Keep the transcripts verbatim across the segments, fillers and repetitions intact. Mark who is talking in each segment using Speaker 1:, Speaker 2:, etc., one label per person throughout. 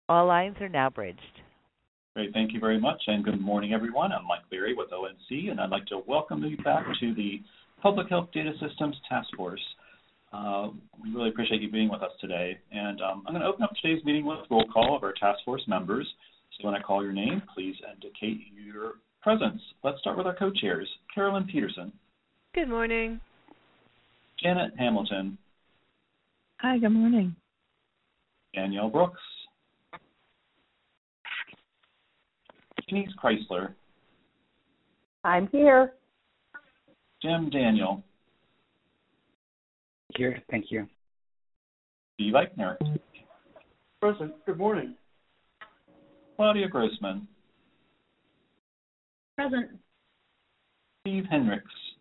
Speaker 1: All lines are now bridged.
Speaker 2: Great, thank you very much, and good morning, everyone. I'm Mike Leary with O N C, and I'd like to welcome you back to the Public Health Data Systems Task Force. Uh, we really appreciate you being with us today, and um, I'm going to open up today's meeting with a roll call of our task force members. So when I call your name, please indicate your presence. Let's start with our co-chairs. Carolyn Peterson.
Speaker 3: Good morning.
Speaker 2: Janet Hamilton.
Speaker 4: Hi, good morning.
Speaker 2: Danielle Brooks. Denise Chrysler.
Speaker 5: I'm here.
Speaker 2: Jim Daniel.
Speaker 6: Here, thank you.
Speaker 2: Steve Eichner.
Speaker 7: Present. Good morning.
Speaker 2: Claudia Grossman.
Speaker 5: Present.
Speaker 2: Steve Henricks.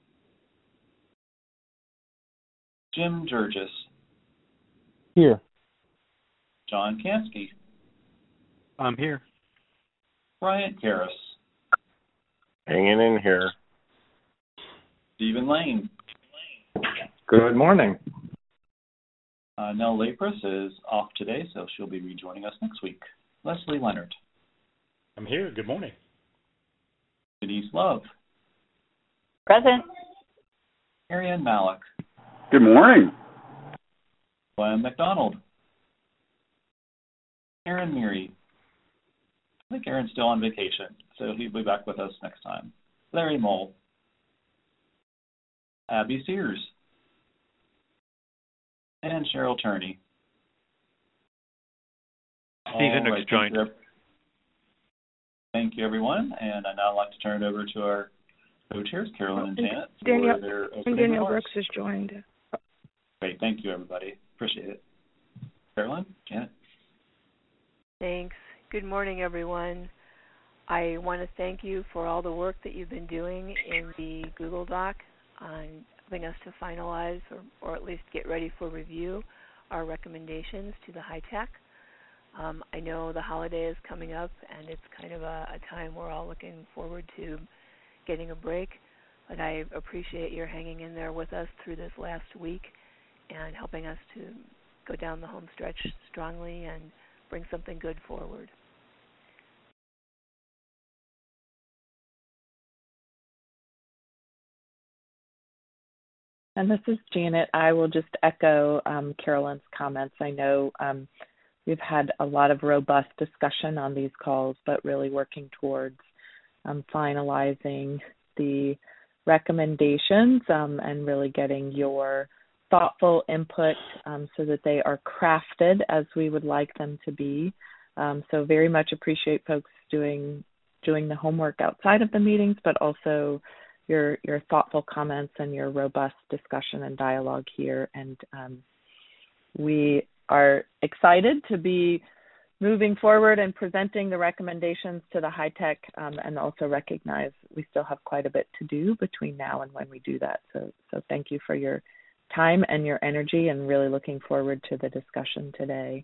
Speaker 2: Jim Jurgis.
Speaker 8: Here.
Speaker 2: John Kansky.
Speaker 8: I'm here.
Speaker 2: Bryant Karras.
Speaker 9: Hanging in here.
Speaker 2: Stephen Lane.
Speaker 9: Good morning.
Speaker 2: Uh, Nell Lapris is off today, so she'll be rejoining us next week. Leslie Leonard.
Speaker 10: I'm here. Good morning.
Speaker 2: Denise Love.
Speaker 5: Present.
Speaker 2: Marianne Malik.
Speaker 11: Good morning.
Speaker 2: Glenn McDonald. Aaron Meary. I think Aaron's still on vacation, so he'll be back with us next time. Larry Mole. Abby Sears. And Cheryl Turney.
Speaker 8: Steve Hendricks
Speaker 2: right,
Speaker 8: joined.
Speaker 2: Thank you, thank you, everyone. And I'd now like to turn it over to our co-chairs, Carolyn and Janet.
Speaker 4: Danielle,
Speaker 2: and
Speaker 4: Danielle Brooks has joined.
Speaker 2: Great, thank you, everybody. Appreciate it. Carolyn, Janet.
Speaker 3: Thanks. Good morning, everyone. I want to thank you for all the work that you've been doing in the Google Doc on helping us to finalize or, or at least get ready for review our recommendations to the HITECH. Um, I know the holiday is coming up, and it's kind of a, a time we're all looking forward to getting a break, but I appreciate your hanging in there with us through this last week and helping us to go down the home stretch strongly and bring something good forward.
Speaker 4: And this is Janet. I will just echo um, Carolyn's comments. I know um, we've had a lot of robust discussion on these calls, but really working towards um, finalizing the recommendations um, and really getting your thoughtful input um, so that they are crafted as we would like them to be. Um, so very much appreciate folks doing doing the homework outside of the meetings, but also your your thoughtful comments and your robust discussion and dialogue here. And um, we are excited to be moving forward and presenting the recommendations to the HITECH um, and also recognize we still have quite a bit to do between now and when we do that. So, so thank you for your time and your energy, and really looking forward to the discussion today.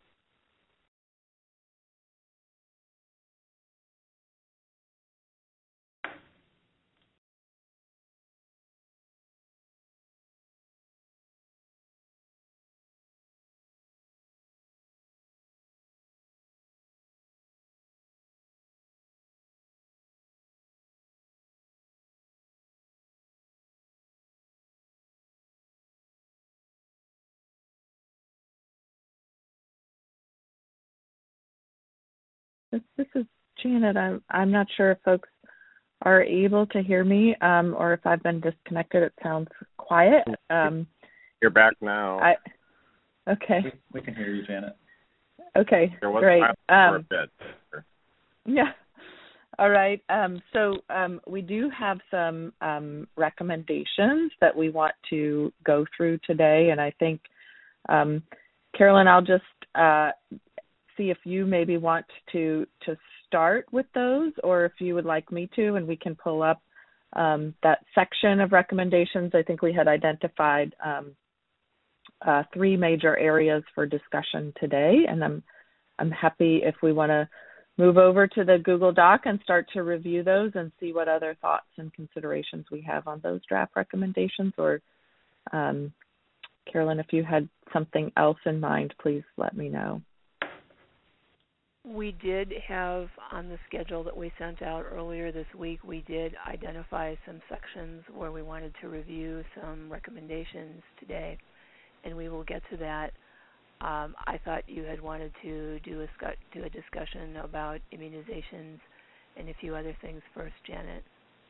Speaker 4: This, this is Janet. I'm, I'm not sure if folks are able to hear me um, or if I've been disconnected. It sounds quiet. Um,
Speaker 9: You're back now.
Speaker 4: I, okay.
Speaker 2: We, we can hear you, Janet.
Speaker 4: Okay,
Speaker 9: there was
Speaker 4: great.
Speaker 9: Um, for a bit.
Speaker 4: Yeah. All right. Um, so um, we do have some um, recommendations that we want to go through today, and I think, um, Carolyn, I'll just uh, see if you maybe want to to start with those, or if you would like me to, and we can pull up um, that section of recommendations. I think we had identified um, uh, three major areas for discussion today, and I'm I'm happy if we want to move over to the Google Doc and start to review those and see what other thoughts and considerations we have on those draft recommendations. Or um, Carolyn, if you had something else in mind, please let me know.
Speaker 3: we did have on the schedule that we sent out earlier this week, we did identify some sections where we wanted to review some recommendations today, and we will get to that. Um, I thought you had wanted to do a, do a discussion about immunizations and a few other things first, Janet.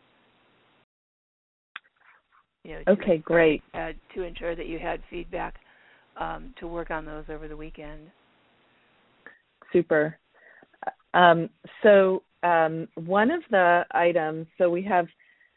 Speaker 3: You know,
Speaker 4: okay, great.
Speaker 3: Uh, to ensure that you had feedback um, to work on those over the weekend.
Speaker 4: Super. Um, so um, one of the items, so we have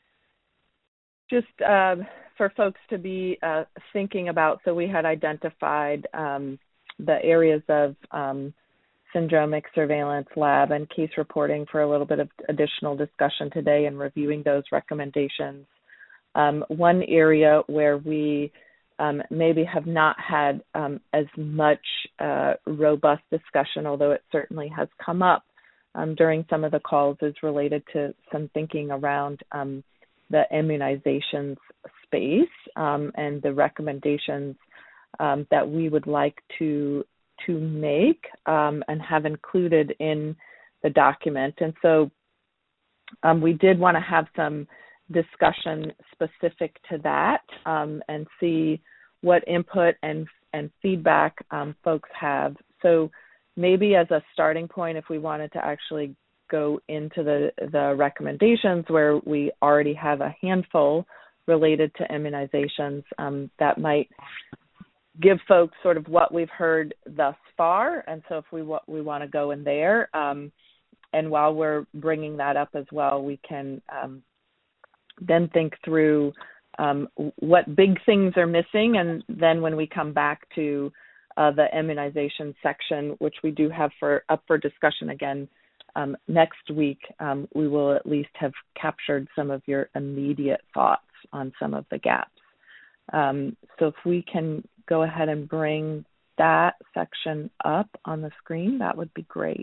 Speaker 4: just uh, for folks to be uh, thinking about, so we had identified um, the areas of um, syndromic surveillance lab and case reporting for a little bit of additional discussion today and reviewing those recommendations. Um, one area where we um, maybe have not had um, as much uh, robust discussion, although it certainly has come up um, during some of the calls, is related to some thinking around um, the immunizations space um, and the recommendations um, that we would like to to make um, and have included in the document. And so um, we did want to have some discussion specific to that um, and see what input and and feedback um, folks have. So maybe as a starting point, if we wanted to actually go into the, the recommendations where we already have a handful related to immunizations, um, that might give folks sort of what we've heard thus far. And so if we, we want to go in there, um, and while we're bringing that up as well, we can um, then think through um, what big things are missing. And then when we come back to uh, the immunization section, which we do have for up for discussion again um, next week, um, we will at least have captured some of your immediate thoughts on some of the gaps. Um, so if we can go ahead and bring that section up on the screen, that would be great.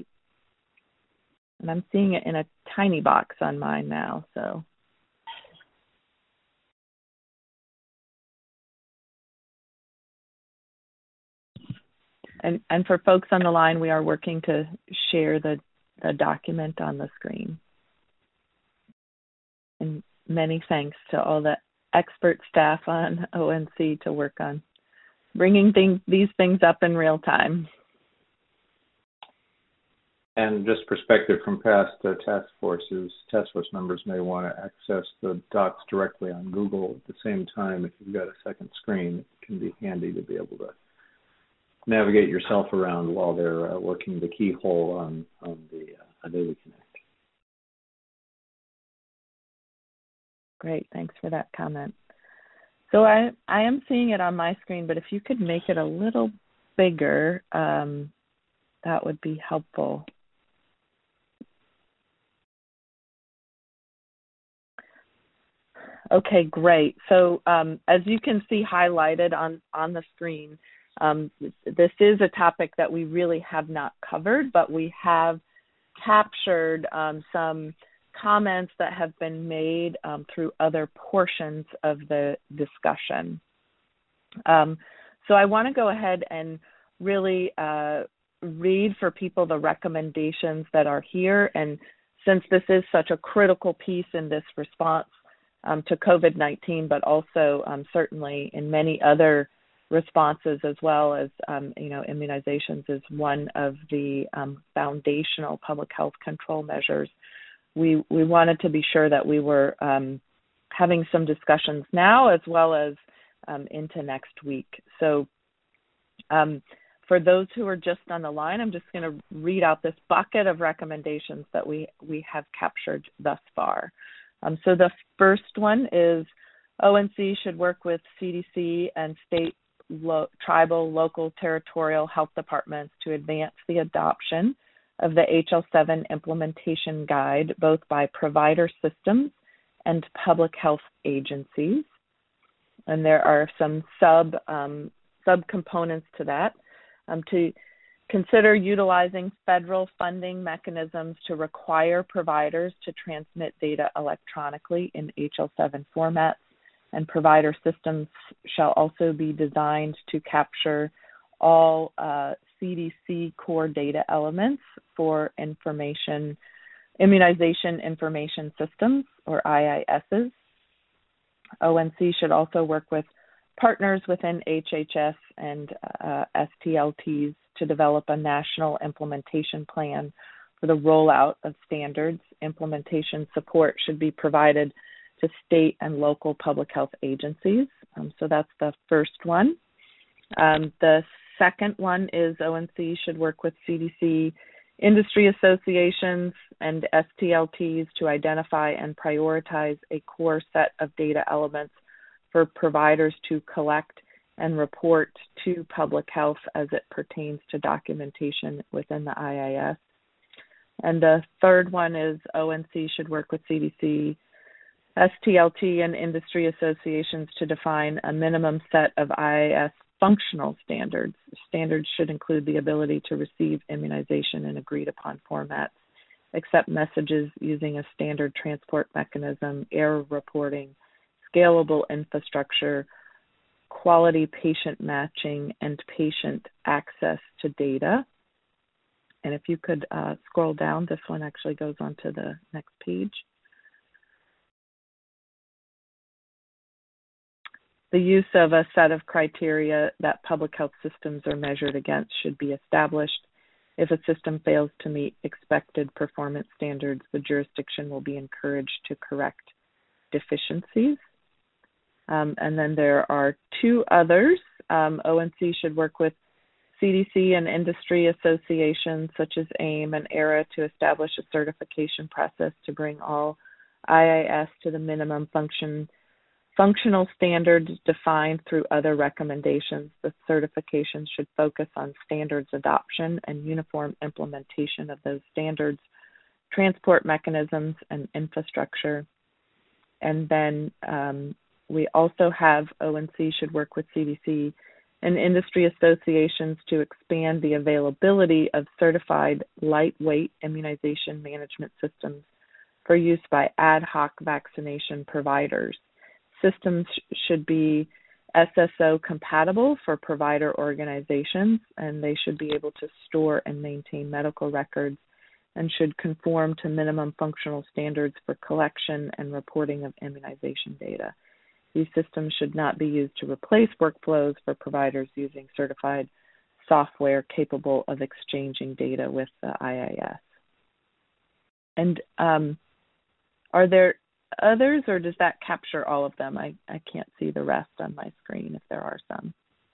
Speaker 4: And I'm seeing it in a tiny box on mine now, so. And, and for folks on the line, we are working to share the, the document on the screen. And many thanks to all the expert staff on O N C to work on bringing things, these things up in real time.
Speaker 1: And just perspective from past uh, task forces, task force members may want to access the docs directly on Google at the same time. If you've got a second screen, it can be handy to be able to navigate yourself around while they're uh, working the keyhole on, on the uh, Daily Connect.
Speaker 4: Great, thanks for that comment. So I, I am seeing it on my screen, but if you could make it a little bigger, um, that would be helpful. Okay, great. So um, as you can see highlighted on, on the screen, um, this is a topic that we really have not covered, but we have captured um, some comments that have been made um, through other portions of the discussion. Um, so I want to go ahead and really uh, read for people the recommendations that are here. And since this is such a critical piece in this response um, to COVID nineteen, but also um, certainly in many other responses as well as, um, you know, immunizations is one of the um, foundational public health control measures. We, we wanted to be sure that we were um, having some discussions now as well as um, into next week. So um, for those who are just on the line, I'm just going to read out this bucket of recommendations that we, we have captured thus far. Um, so the first one is O N C should work with C D C and state, lo- tribal, local, territorial health departments to advance the adoption of the H L seven implementation guide, both by provider systems and public health agencies. And there are some sub um, subcomponents to that. Um, to consider utilizing federal funding mechanisms to require providers to transmit data electronically in H L seven formats, and provider systems shall also be designed to capture all uh, C D C core data elements for information, immunization information systems, or I I Ss. O N C should also work with partners within H H S and uh, S T L Ts to develop a national implementation plan for the rollout of standards. Implementation support should be provided to state and local public health agencies. Um, so that's the first one. Um, the second one is O N C should work with C D C industry associations and S T L Ts to identify and prioritize a core set of data elements for providers to collect and report to public health as it pertains to documentation within the I I S. And the third one is O N C should work with C D C, S T L T, and industry associations to define a minimum set of I I S functional standards. Standards should include the ability to receive immunization in agreed upon formats, accept messages using a standard transport mechanism, error reporting, scalable infrastructure, quality patient matching, and patient access to data. And if you could uh, scroll down, this one actually goes on to the next page. The use of a set of criteria that public health systems are measured against should be established. If a system fails to meet expected performance standards, the jurisdiction will be encouraged to correct deficiencies. Um, and then there are two others. Um, O N C should work with C D C and industry associations such as AIM and ERA to establish a certification process to bring all I I S to the minimum function functional standards defined through other recommendations. The certification should focus on standards adoption and uniform implementation of those standards, transport mechanisms, and infrastructure. And then um, we also have O N C should work with C D C and industry associations to expand the availability of certified lightweight immunization management systems for use by ad hoc vaccination providers. Systems should be S S O compatible for provider organizations, and they should be able to store and maintain medical records and should conform to minimum functional standards for collection and reporting of immunization data. These systems should not be used to replace workflows for providers using certified software capable of exchanging data with the I I S. And um, are there others, or does that capture all of them? I, I can't see the rest on my screen if there are some.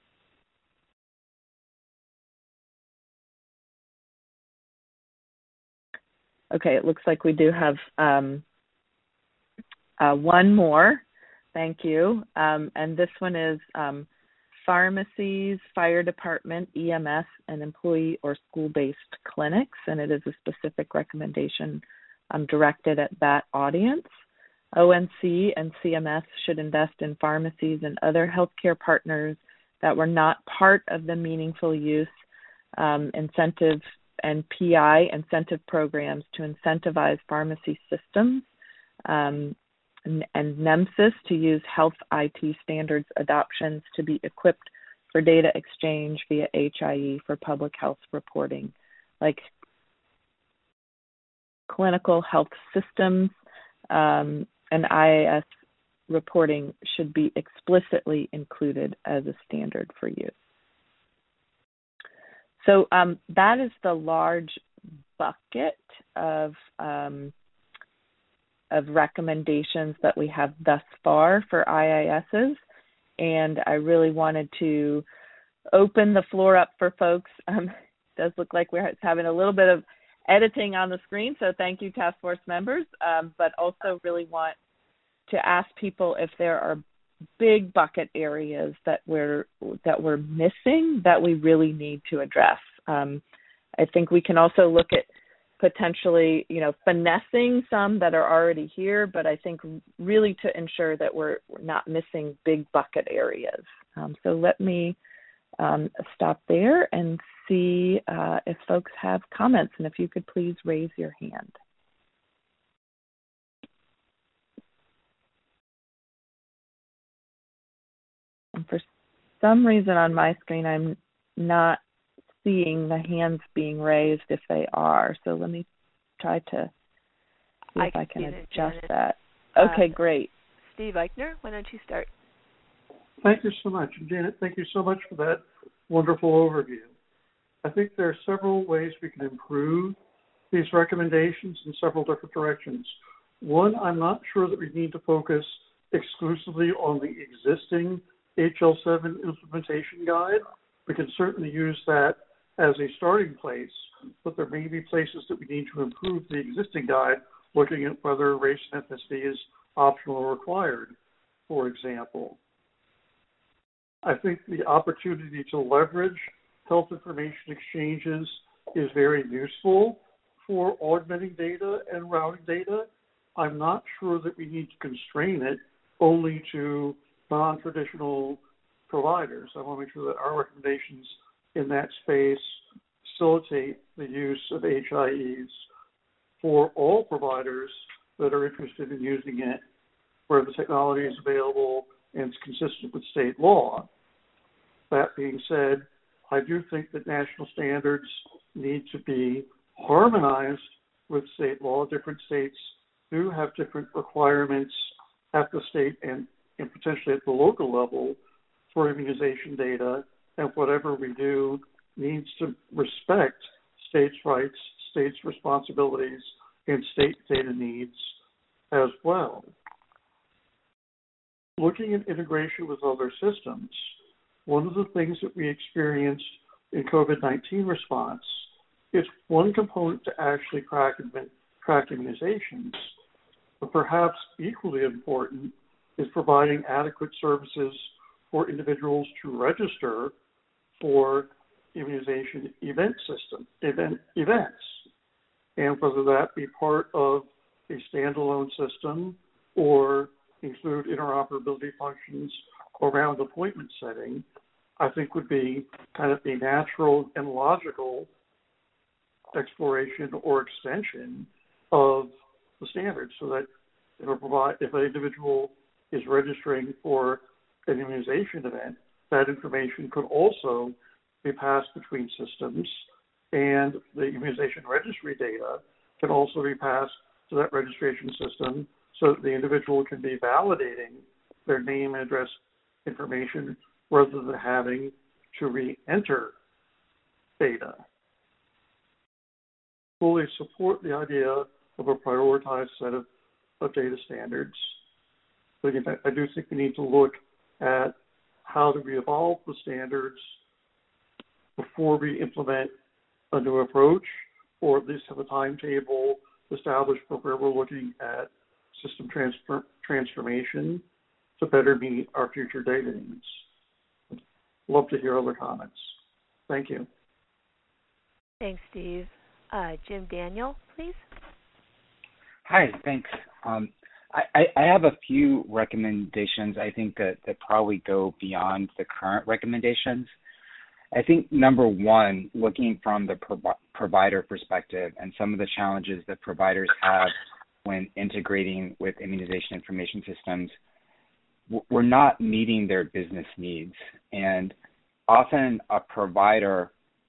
Speaker 4: Okay, it looks like we do have um, uh, one more. Thank you. Um, and this one is um, pharmacies, fire department, E M S, and employee or school-based clinics, and it is a specific recommendation um, directed at that audience. O N C and C M S should invest in pharmacies and other healthcare partners that were not part of the meaningful use um, incentive and P I incentive programs to incentivize pharmacy systems um, and, and NEMSIS to use health I T standards adoptions to be equipped for data exchange via H I E for public health reporting, like clinical health systems, um, and I A S reporting should be explicitly included as a standard for use. So um, that is the large bucket of um, of recommendations that we have thus far for I I Ss, and I really wanted to open the floor up for folks. Um, it does look like we're having a little bit of editing on the screen, so thank you, task force members, um, but also really want to ask people if there are big bucket areas that we're that we're missing that we really need to address. Um, I think we can also look at potentially, you know, finessing some that are already here, but I think really to ensure that we're, we're not missing big bucket areas. Um, so let me um, stop there and see uh, if folks have comments, and if you could please raise your hand. And for some reason on my screen, I'm not seeing the hands being raised if they are. So let me try to see
Speaker 3: I
Speaker 4: if I can
Speaker 3: can
Speaker 4: adjust
Speaker 3: Janet.
Speaker 4: that.
Speaker 3: Uh,
Speaker 4: Okay, great.
Speaker 3: Steve Eichner, why don't you start?
Speaker 7: Thank you so much. And Janet, thank you so much for that wonderful overview. I think there are several ways we can improve these recommendations in several different directions. One, I'm not sure that we need to focus exclusively on the existing H L seven implementation guide. We can certainly use that as a starting place, but there may be places that we need to improve the existing guide, looking at whether race and ethnicity is optional or required, for example. I think the opportunity to leverage health information exchanges is very useful for augmenting data and routing data. I'm not sure that we need to constrain it only to non-traditional providers. I want to make sure that our recommendations in that space facilitate the use of H I Es for all providers that are interested in using it, where the technology is available and it's consistent with state law. That being said, I do think that national standards need to be harmonized with state law. Different states do have different requirements at the state and, and potentially at the local level for immunization data, and whatever we do needs to respect states' rights, states' responsibilities, and state data needs as well. Looking at integration with other systems, one of the things that we experienced in COVID nineteen response is one component to actually track, track immunizations, but perhaps equally important is providing adequate services for individuals to register for immunization event system, event, events, and whether that be part of a standalone system or include interoperability functions around appointment setting, I think would be kind of a natural and logical exploration or extension of the standards, so that if a provide, if an individual is registering for an immunization event, that information could also be passed between systems, and the immunization registry data can also be passed to that registration system so that the individual can be validating their name and address information rather than having to re-enter data. Fully support the idea of a prioritized set of, of data standards. But again, I do think we need to look at how do we evolve the standards before we implement a new approach, or at least have a timetable established for where we're looking at system transfer, transformation to better meet our future data needs. Love to hear other comments. Thank you.
Speaker 3: Thanks, Steve. Uh, Jim Daniel, please.
Speaker 8: Hi, thanks. Um, I, I have a few recommendations, I think, that, that probably go beyond the current recommendations. I think number one, looking from the pro- provider perspective and some of the challenges that providers have when integrating with immunization information systems, we're not meeting their business needs. And often a provider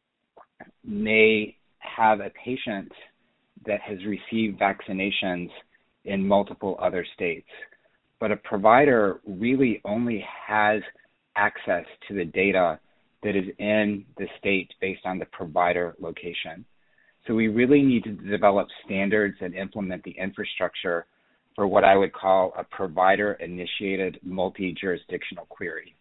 Speaker 8: may have a patient that has received vaccinations in multiple other states, but a provider really only has access to the data that is in the state based on the provider location. So we really need to develop standards and implement the infrastructure for what I would call a provider-initiated multi-jurisdictional query.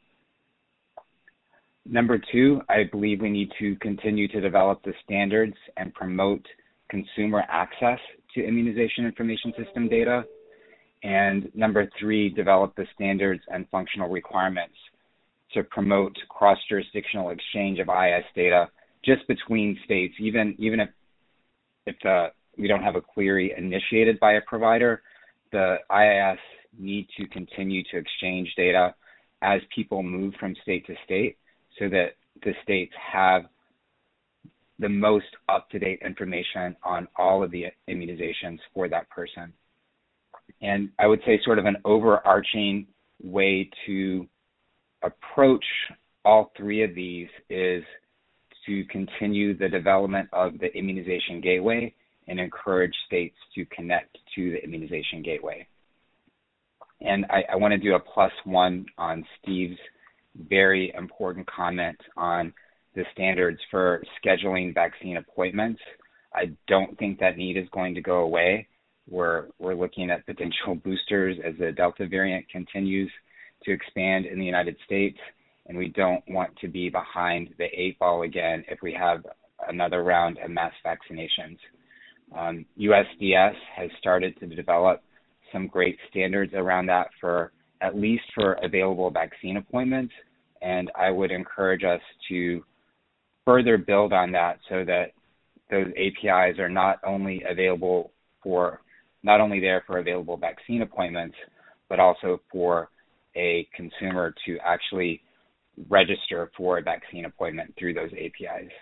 Speaker 8: Number two, I believe we need to continue to develop the standards and promote consumer access to immunization information system data. And number three, develop the standards and functional requirements to promote cross-jurisdictional exchange of I S data just between states, even even if if uh, we don't have a query initiated by a provider, the I I S need to continue to exchange data as people move from state to state so that the states have the most up-to-date information on all of the immunizations for that person. And I would say sort of an overarching way to approach all three of these is to continue the development of the immunization gateway and encourage states to connect to the immunization gateway. And I, I want to do a plus one on Steve's very important comment on the standards for scheduling vaccine appointments. I don't think that need is going to go away. We're, we're looking at potential boosters as the Delta variant continues to expand in the United States, and we don't want to be behind the eight ball again if we have another round of mass vaccinations. Um, U S D S has started to develop some great standards around that for at least for available vaccine appointments, and I would encourage us to further build on that so that those A P Is are not only available for, not only there for available vaccine appointments, but also for a consumer to actually register for a vaccine appointment through those A P Is.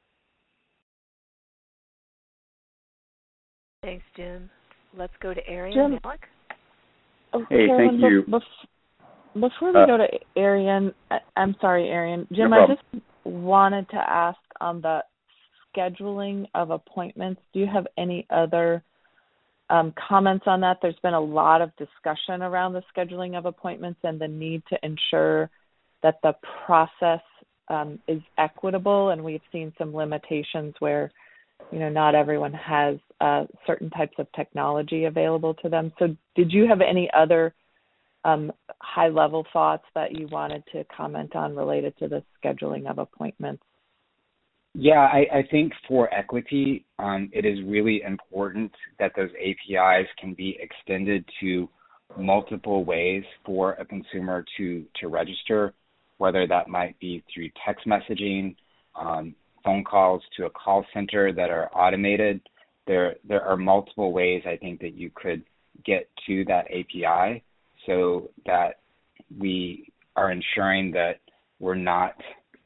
Speaker 3: Thanks, Jim. Let's go to Arian.
Speaker 6: Jim.
Speaker 3: Malik.
Speaker 6: Oh,
Speaker 11: hey,
Speaker 6: Carolyn,
Speaker 11: thank you.
Speaker 6: Bef- before we
Speaker 11: uh,
Speaker 6: go to Arian, I- I'm sorry, Arian. Jim,
Speaker 11: no
Speaker 6: I
Speaker 11: problem.
Speaker 6: just wanted to ask on the scheduling of appointments, do you have any other um, comments on that? There's been a lot of discussion around the scheduling of appointments and the need to ensure that the process um, is equitable, and we've seen some limitations where, you know, not everyone has uh, certain types of technology available to them. So did you have any other um, high-level thoughts that you wanted to comment on related to the scheduling of appointments?
Speaker 8: Yeah, I, I think for equity, um, it is really important that those A P Is can be extended to multiple ways for a consumer to, to register, whether that might be through text messaging, um, phone calls to a call center that are automated. There, there are multiple ways I think that you could get to that A P I so that we are ensuring that we're not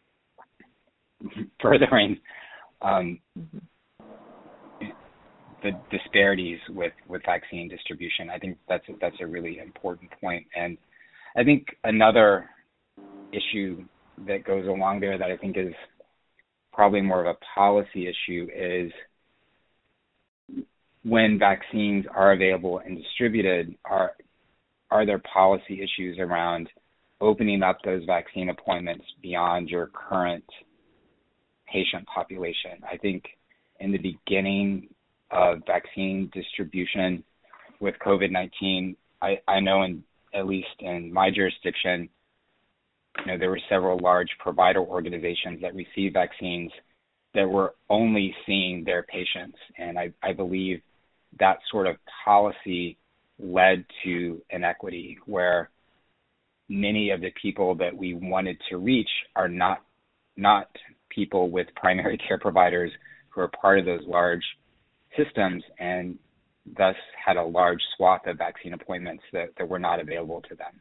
Speaker 8: furthering um, mm-hmm. the disparities with, with vaccine distribution. I think that's a, that's a really important point. And I think another issue that goes along there that I think is probably more of a policy issue is when vaccines are available and distributed, are are there policy issues around opening up those vaccine appointments beyond your current patient population? I think in the beginning of vaccine distribution with COVID nineteen, I, I know in at least in my jurisdiction, you know, there were several large provider organizations that received vaccines that were only seeing their patients. And I, I believe that sort of policy led to inequity where many of the people that we wanted to reach are not not people with primary care providers who are part of those large systems and thus had a large swath of vaccine appointments that, that were not available to them.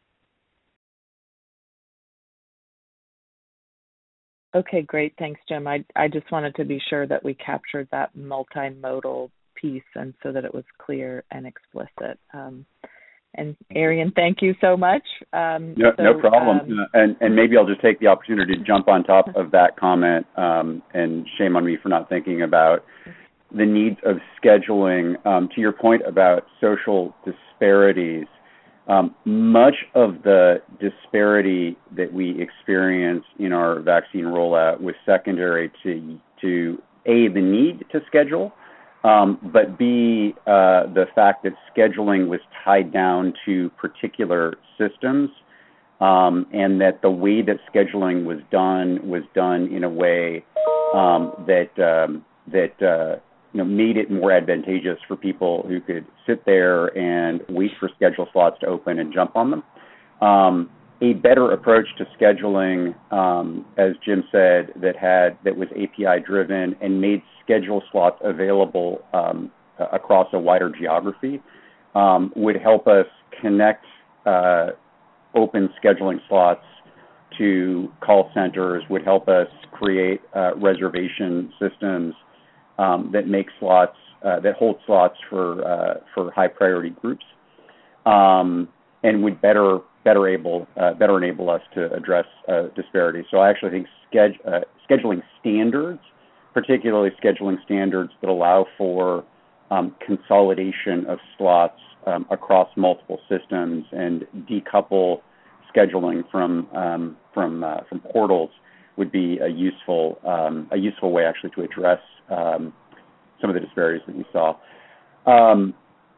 Speaker 6: Okay, great. Thanks, Jim. I I just wanted to be sure that we captured that multimodal piece and so that it was clear and explicit. Um, and Arian, thank you so much. Um,
Speaker 11: no,
Speaker 6: so,
Speaker 11: no problem.
Speaker 6: Um,
Speaker 11: uh, and, and maybe I'll just take the opportunity to jump on top of that comment, um, and shame on me for not thinking about the needs of scheduling. Um, to your point about social disparities, um, much of the disparity that we experience in our vaccine rollout was secondary to, to A, the need to schedule, Um, but B, uh, the fact that scheduling was tied down to particular systems, um, and that the way that scheduling was done was done in a way um, that um, that uh, you know made it more advantageous for people who could sit there and wait for schedule slots to open and jump on them. Um, a better approach to scheduling, um, as Jim said, that had that was A P I driven and made schedule slots available um, across a wider geography um, would help us connect uh, open scheduling slots to call centers, would help us create uh, reservation systems um, that make slots uh, that hold slots for uh, for high priority groups, um, and would better better able uh, better enable us to address uh, disparities. So I actually think schedule, uh, scheduling standards, particularly scheduling standards that allow for um, consolidation of slots um, across multiple systems and decouple scheduling from um, from uh, from portals would be a useful um, a useful way actually to address um, some of the disparities that we saw. Um,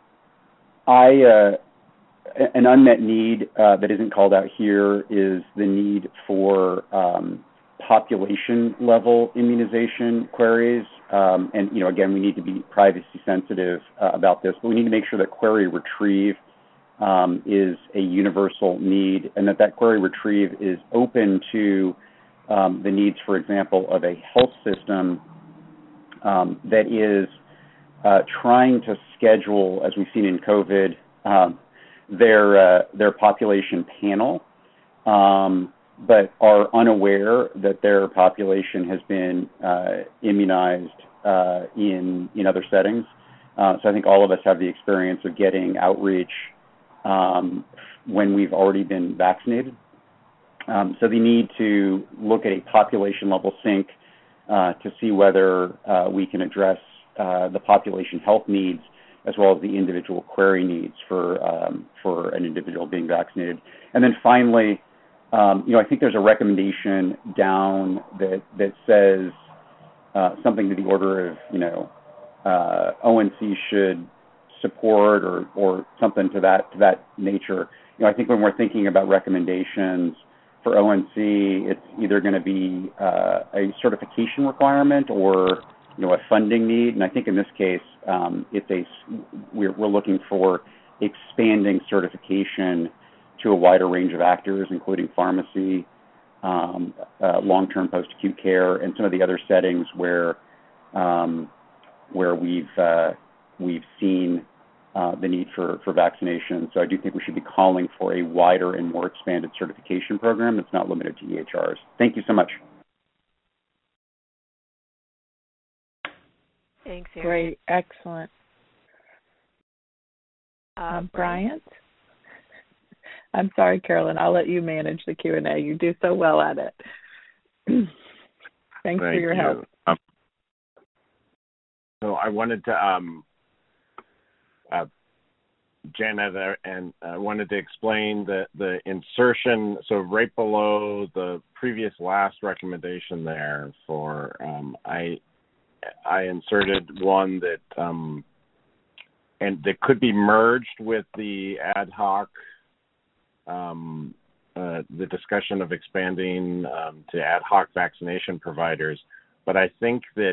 Speaker 11: I uh, an unmet need uh, that isn't called out here is the need for um, population level immunization queries. Um, and, you know, again, we need to be privacy sensitive uh, about this, but we need to make sure that query retrieve um, is a universal need and that that query retrieve is open to um, the needs, for example, of a health system um, that is uh, trying to schedule, as we've seen in COVID, um, their uh, their population panel, um, but are unaware that their population has been uh, immunized uh, in in other settings. Uh, so I think all of us have the experience of getting outreach um, when we've already been vaccinated. Um, so they need to look at a population level sync uh, to see whether uh, we can address uh, the population health needs as well as the individual query needs for um, for an individual being vaccinated. And then finally, um, you know, I think there's a recommendation down that that says uh, something to the order of, you know, uh, O N C should support or or something to that to that nature. You know, I think when we're thinking about recommendations for O N C, it's either going to be uh, a certification requirement or, you know, a funding need. And I think in this case, um, it's a we're, we're looking for expanding certification to a wider range of actors, including pharmacy, um, uh, long-term post-acute care, and some of the other settings where um, where we've uh, we've seen uh, the need for, for vaccination. So I do think we should be calling for a wider and more expanded certification program that's not limited to E H Rs. Thank you so much.
Speaker 3: Thanks, Erin.
Speaker 6: Great, excellent.
Speaker 3: Uh,
Speaker 6: um, Bryant? I'm sorry, Carolyn. I'll let you manage the Q and A. You do so well at it. Thanks
Speaker 9: Thank
Speaker 6: for your
Speaker 9: you.
Speaker 6: help.
Speaker 9: Um, so I wanted to, um, uh, Janet, uh, and I wanted to explain the, the insertion. So right below the previous last recommendation there for, um, I, I inserted one that, um, and that could be merged with the ad hoc, um, uh, the discussion of expanding um, to ad hoc vaccination providers. But I think that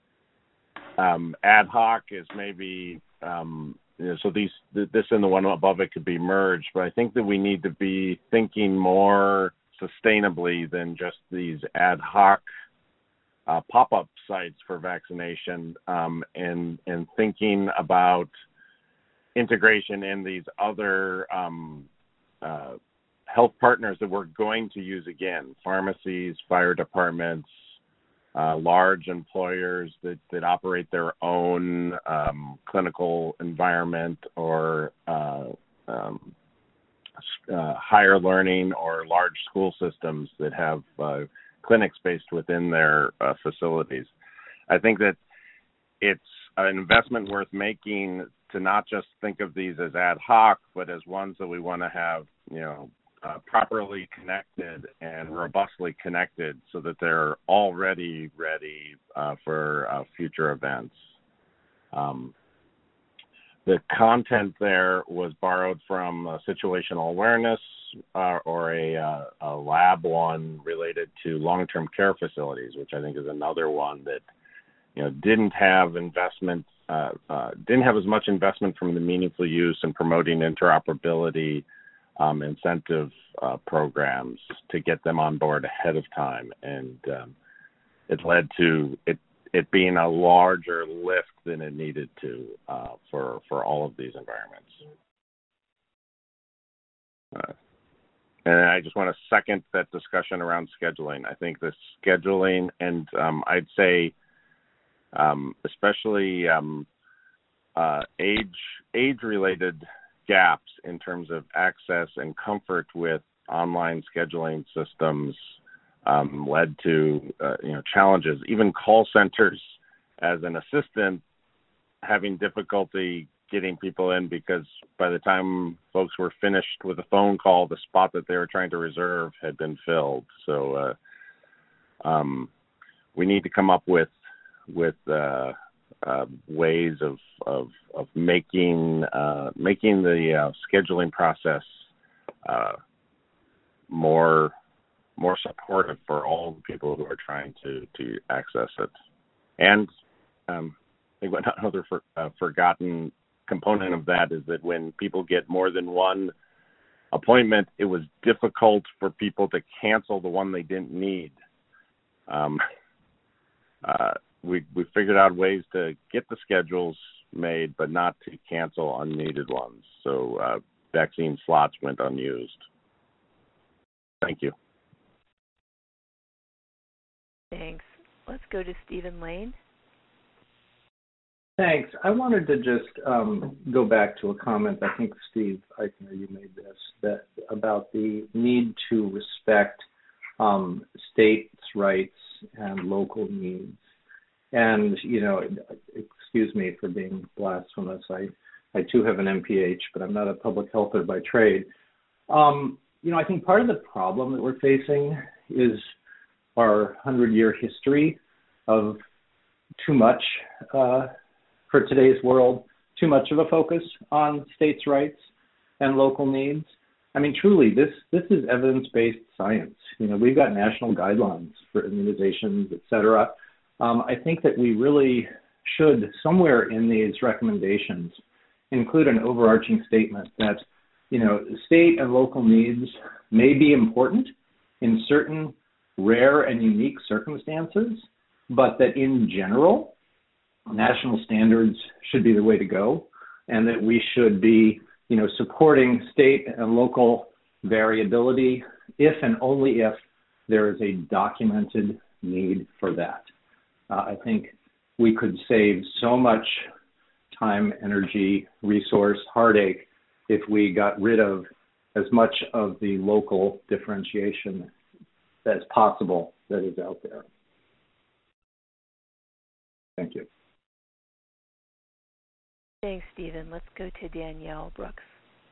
Speaker 9: um, ad hoc is maybe, um, you know, so these, this and the one above it could be merged. But I think that we need to be thinking more sustainably than just these ad hoc uh, pop-up sites for vaccination, um, and and thinking about integration in these other um, uh, health partners that we're going to use again, pharmacies, fire departments, uh, large employers that, that operate their own um, clinical environment or uh, um, uh, higher learning or large school systems that have uh, clinics based within their uh, facilities. I think that it's an investment worth making to not just think of these as ad hoc, but as ones that we want to have, you know, uh, properly connected and robustly connected so that they're already ready uh, for uh, future events. Um, the content there was borrowed from uh, situational awareness uh, or a, uh, a lab one related to long-term care facilities, which I think is another one that, you know, didn't have investment, uh, uh, didn't have as much investment from the meaningful use and promoting interoperability um, incentive uh, programs to get them on board ahead of time. And um, it led to it, it being a larger lift than it needed to uh, for, for all of these environments. Uh, and I just want to second that discussion around scheduling. I think the scheduling, and um, I'd say, Um, especially um, uh, age age-related gaps in terms of access and comfort with online scheduling systems um, led to uh, you know challenges. Even call centers, as an assistant, having difficulty getting people in because by the time folks were finished with a phone call, the spot that they were trying to reserve had been filled. So uh, um, we need to come up with with uh, uh, ways of of, of making uh, making the uh, scheduling process uh, more more supportive for all the people who are trying to, to access it. And um, I think another for, uh, forgotten component of that is that when people get more than one appointment, it was difficult for people to cancel the one they didn't need. Um, uh, we we figured out ways to get the schedules made, but not to cancel unneeded ones. So uh, vaccine slots went unused. Thank you.
Speaker 3: Thanks. Let's go to Stephen Lane.
Speaker 1: Thanks. I wanted to just um, go back to a comment. I think, Steve Eichner, you made this, that about the need to respect um, states' rights and local needs. And, you know, excuse me for being blasphemous. I, I too have an M P H, but I'm not a public healther by trade. Um, you know, I think part of the problem that we're facing is our hundred-year history of too much uh, for today's world, too much of a focus on states' rights and local needs. I mean, truly, this this is evidence-based science. You know, we've got national guidelines for immunizations, et cetera. Um, I think that we really should, somewhere in these recommendations, include an overarching statement that, you know, state and local needs may be important in certain rare and unique circumstances, but that in general, national standards should be the way to go, and that we should be, you know, supporting state and local variability if and only if there is a documented need for that. Uh, I think we could save so much time, energy, resource, heartache if we got rid of as much of the local differentiation as possible that is out there. Thank you.
Speaker 3: Thanks, Stephen. Let's go to Danielle Brooks.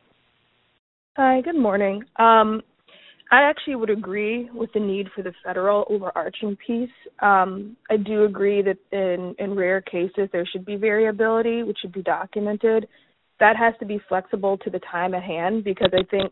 Speaker 12: Hi, good morning. Um, I actually would agree with the need for the federal overarching piece. Um, I do agree that in, in rare cases there should be variability, which should be documented. That has to be flexible to the time at hand, because I think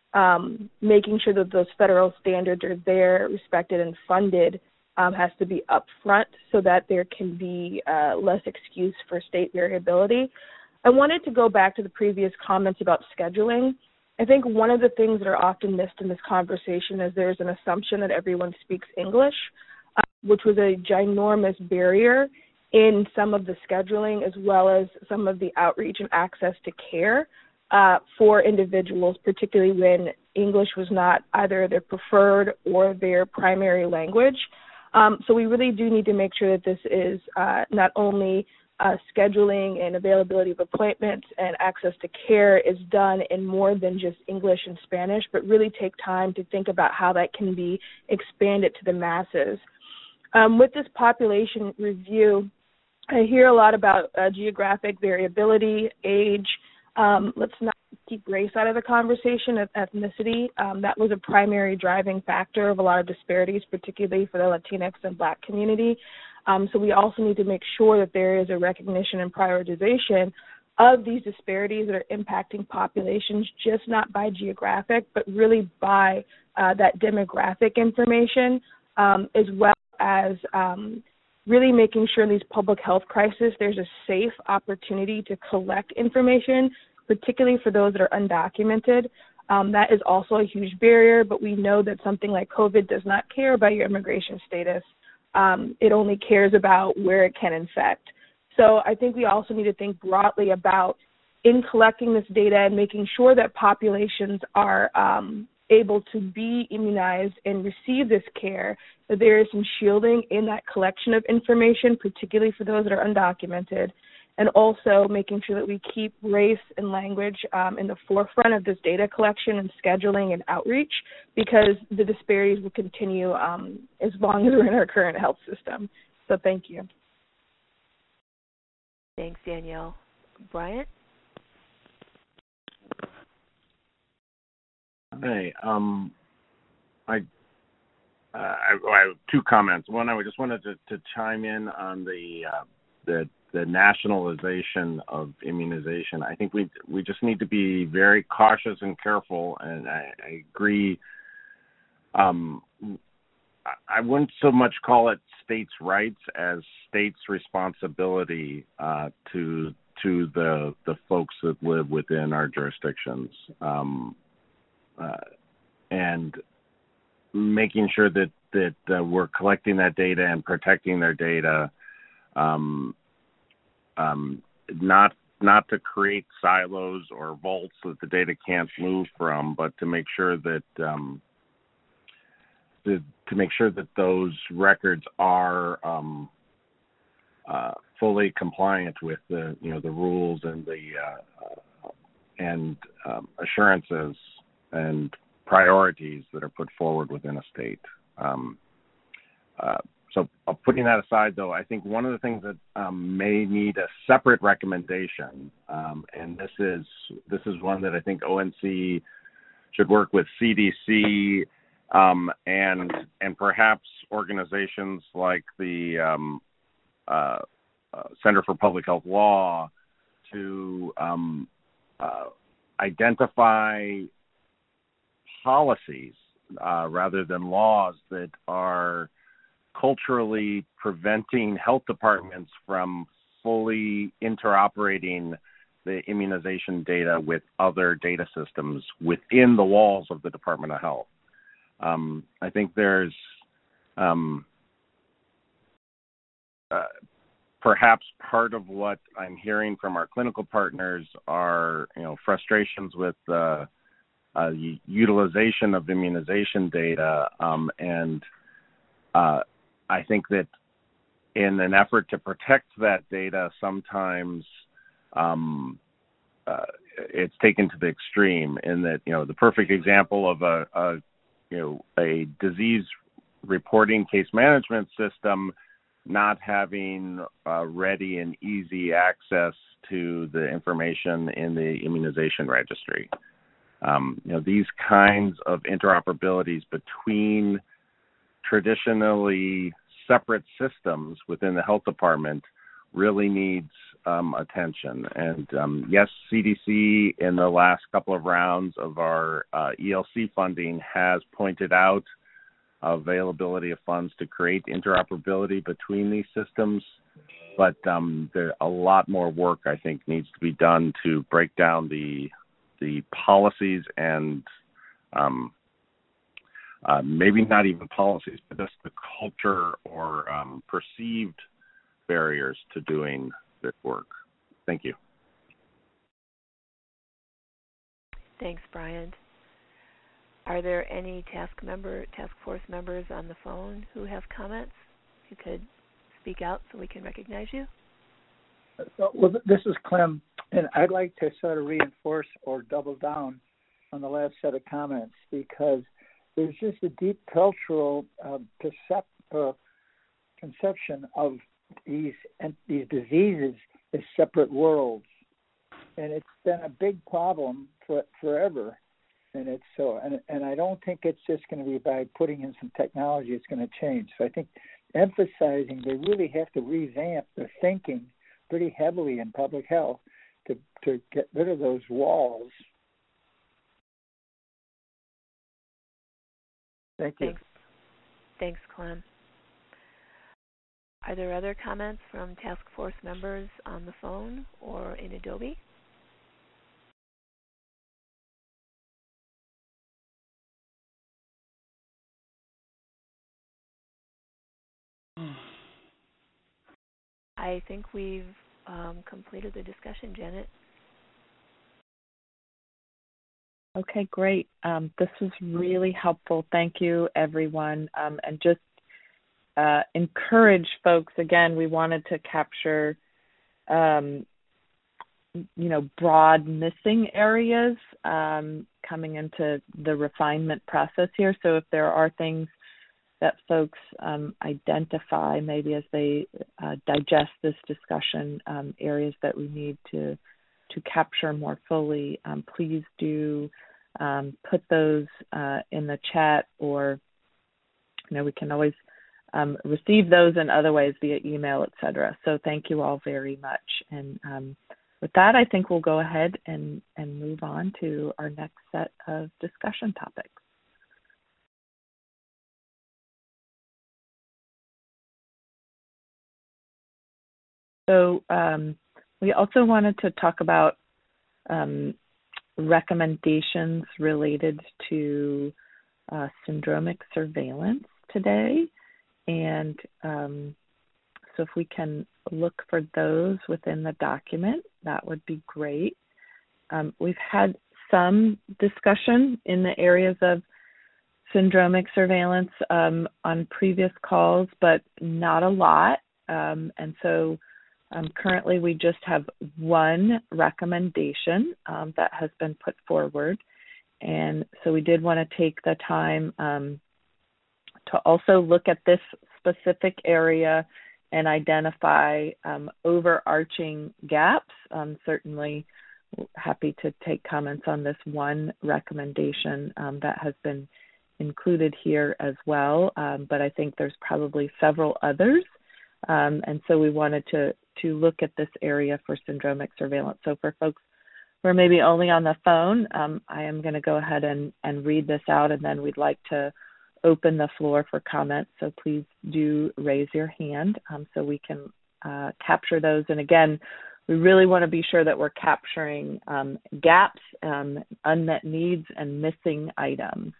Speaker 12: um, making sure that those federal standards are there, respected, and funded um, has to be upfront so that there can be uh, less excuse for state variability. I wanted to go back to the previous comments about scheduling. I think one of the things that are often missed in this conversation is there's an assumption that everyone speaks English, uh, which was a ginormous barrier in some of the scheduling as well as some of the outreach and access to care uh, for individuals, particularly when English was not either their preferred or their primary language. Um, so we really do need to make sure that this is uh, not only Uh, scheduling and availability of appointments and access to care is done in more than just English and Spanish, but really take time to think about how that can be expanded to the masses. Um, with this population review, I hear a lot about uh, geographic variability, age. Um, let's not keep race out of the conversation of ethnicity. Um, that was a primary driving factor of a lot of disparities, particularly for the Latinx and Black community. Um, so we also need to make sure that there is a recognition and prioritization of these disparities that are impacting populations, just not by geographic, but really by uh, that demographic information, um, as well as um, really making sure in these public health crises there's a safe opportunity to collect information, particularly for those that are undocumented. Um, that is also a huge barrier, but we know that something like COVID does not care about your immigration status. Um, it only cares about where it can infect. So I think we also need to think broadly about, in collecting this data and making sure that populations are um, able to be immunized and receive this care, that there is some shielding in that collection of information, particularly for those that are undocumented. and also making sure that we keep race and language um, in the forefront of this data collection and scheduling and outreach, because the disparities will continue um, as long as we're in our current health system. So thank you.
Speaker 3: Thanks, Danielle. Bryant?
Speaker 9: Hey, um, I, uh, I, I have two comments. One, I just wanted to, to chime in on the uh, the the nationalization of immunization. I think we we just need to be very cautious and careful, and I, I agree. Um, I wouldn't so much call it states' rights as states' responsibility uh, to to the the folks that live within our jurisdictions, um, uh, and making sure that that uh, we're collecting that data and protecting their data. Um, Um, not not to create silos or vaults that the data can't move from, but to make sure that um, to, to make sure that those records are um, uh, fully compliant with the you know the rules and the uh, uh, and um, assurances and priorities that are put forward within a state. Um, uh, So uh, putting that aside, though, I think one of the things that um, may need a separate recommendation, um, and this is this is one that I think O N C should work with C D C um, and and perhaps organizations like the um, uh, uh, Center for Public Health Law to um, uh, identify policies uh, rather than laws that are culturally preventing health departments from fully interoperating the immunization data with other data systems within the walls of the Department of Health. Um, I think there's um, uh, perhaps part of what I'm hearing from our clinical partners are, you know, frustrations with uh, uh, utilization of immunization data, um, and uh, I think that in an effort to protect that data, sometimes um, uh, it's taken to the extreme. In that, you know, the perfect example of a, a you know a disease reporting case management system not having uh, ready and easy access to the information in the immunization registry. Um, you know, these kinds of interoperabilities between traditionally separate systems within the health department really needs um, attention. And um, yes, C D C in the last couple of rounds of our uh, E L C funding has pointed out availability of funds to create interoperability between these systems. But um, there a lot more work, I think, needs to be done to break down the the policies and um, Uh, maybe not even policies, but just the culture or um, perceived barriers to doing this work. Thank you.
Speaker 3: Thanks, Brian. Are there any task member, task force members on the phone who have comments? If you could speak out so we can recognize you.
Speaker 13: Well, this is Clem, and I'd like to sort of reinforce or double down on the last set of comments, because there's just a deep cultural uh, percep- uh, conception of these and these diseases as separate worlds, and it's been a big problem for forever. And it's so, and and I don't think it's just going to be by putting in some technology it's going to change. So I think emphasizing they really have to revamp their thinking pretty heavily in public health to to get rid of those walls. Thank you.
Speaker 3: Thanks. Thanks, Clem. Are there other comments from task force members on the phone or in Adobe? I think we've um, completed the discussion, Janet.
Speaker 4: Okay, great. Um, this was really helpful. Thank you, everyone. Um, and just uh, encourage folks, again, we wanted to capture um, you know, broad missing areas um, coming into the refinement process here. So if there are things that folks um, identify maybe as they uh, digest this discussion, um, areas that we need to to capture more fully, um, please do um, put those uh, in the chat, or you know, we can always um, receive those in other ways via email, et cetera. So thank you all very much. And um, with that, I think we'll go ahead and, and move on to our next set of discussion topics. So um, we also wanted to talk about um, recommendations related to uh, syndromic surveillance today. And um, so if we can look for those within the document, that would be great. Um, we've had some discussion in the areas of syndromic surveillance um, on previous calls, but not a lot. Um, and so um, currently we just have one recommendation um, that has been put forward. And so we did want to take the time um, to also look at this specific area and identify um, overarching gaps. Um, certainly happy to take comments on this one recommendation um, that has been included here as well, um, but I think there's probably several others. Um, and so we wanted to, to look at this area for syndromic surveillance. So for folks who are maybe only on the phone, um, I am going to go ahead and, and read this out, and then we'd like to open the floor for comments. So please do raise your hand um, so we can uh, capture those. And again, we really want to be sure that we're capturing um, gaps, um, unmet needs, and missing items.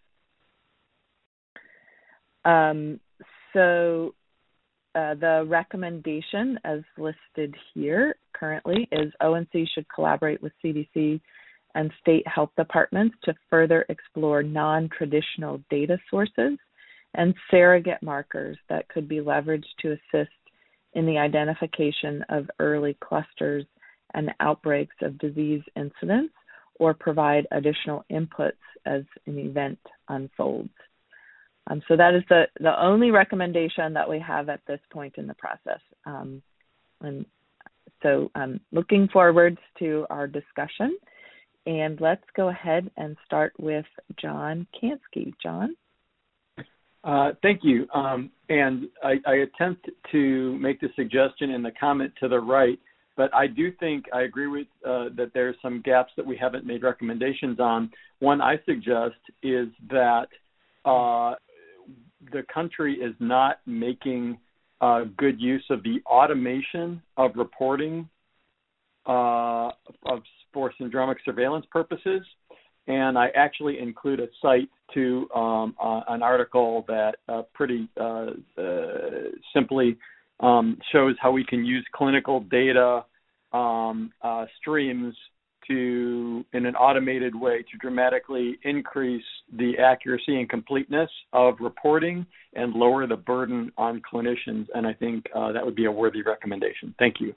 Speaker 4: Um, so uh, the recommendation as listed here currently is O N C should collaborate with C D C and state health departments to further explore non-traditional data sources and surrogate markers that could be leveraged to assist in the identification of early clusters and outbreaks of disease incidents, or provide additional inputs as an event unfolds. Um, so that is the, the only recommendation that we have at this point in the process. Um, and so I'm looking forward to our discussion. And let's go ahead and start with John Kansky. John?
Speaker 14: Uh, thank you. Um, and I, I attempt to make the suggestion in the comment to the right, but I do think I agree with uh, that there's some gaps that we haven't made recommendations on. One I suggest is that uh, the country is not making uh, good use of the automation of reporting uh, of, for syndromic surveillance purposes. And I actually include a site to um, uh, an article that uh, pretty uh, uh, simply um, shows how we can use clinical data um, uh, streams to, in an automated way, to dramatically increase the accuracy and completeness of reporting and lower the burden on clinicians. And I think uh, that would be a worthy recommendation. Thank you.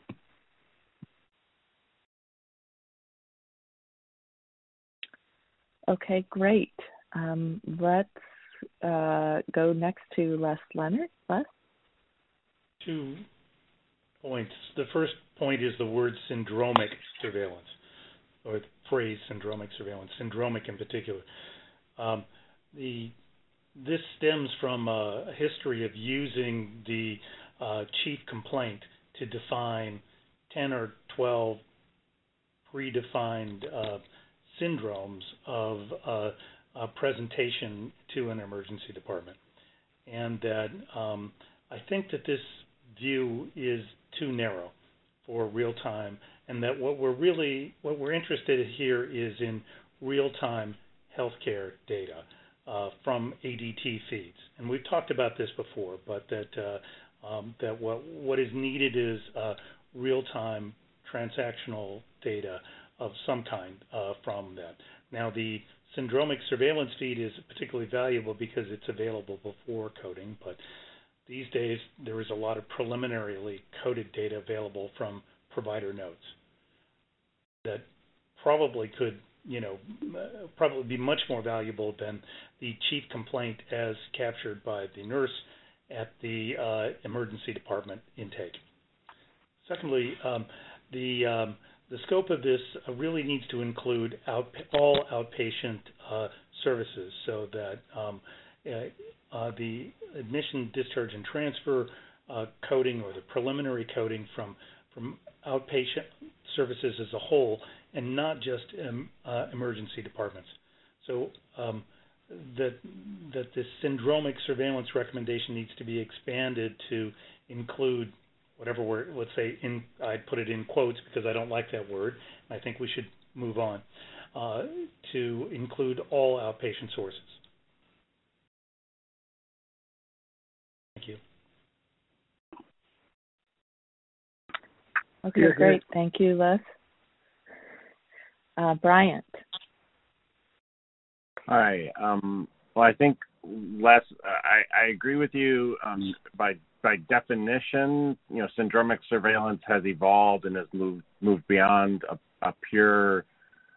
Speaker 4: Okay, great. Um, let's uh, go next to Les Leonard. Les?
Speaker 10: Two points. The first point is the word syndromic surveillance, or the phrase syndromic surveillance, syndromic in particular. Um, the this stems from a history of using the uh, chief complaint to define ten or twelve predefined uh, syndromes of uh, a presentation to an emergency department. And that um, I think that this view is too narrow for real time, and that what we're really, what we're interested in here is in real-time healthcare data uh, from A D T feeds. And we've talked about this before, but that uh, um, that what what is needed is uh, real-time transactional data of some kind uh, from that. Now, the syndromic surveillance feed is particularly valuable because it's available before coding, but these days there is a lot of preliminarily coded data available from provider notes that probably could, you know, probably be much more valuable than the chief complaint as captured by the nurse at the uh, emergency department intake. Secondly, um, the um, the scope of this really needs to include out, all outpatient uh, services, so that um, uh, uh, the admission, discharge, and transfer uh, coding, or the preliminary coding from from outpatient services as a whole, and not just um, uh, emergency departments. So um, that that this syndromic surveillance recommendation needs to be expanded to include whatever word, let's say, in, I'd put it in quotes because I don't like that word. I think we should move on, uh, to include all outpatient sources. Thank you.
Speaker 6: Okay, great. Thank you, Les. Uh, Bryant.
Speaker 9: Hi. Um, well, I think, Les, I, I agree with you. Um, by by definition, you know, syndromic surveillance has evolved and has moved moved beyond a, a pure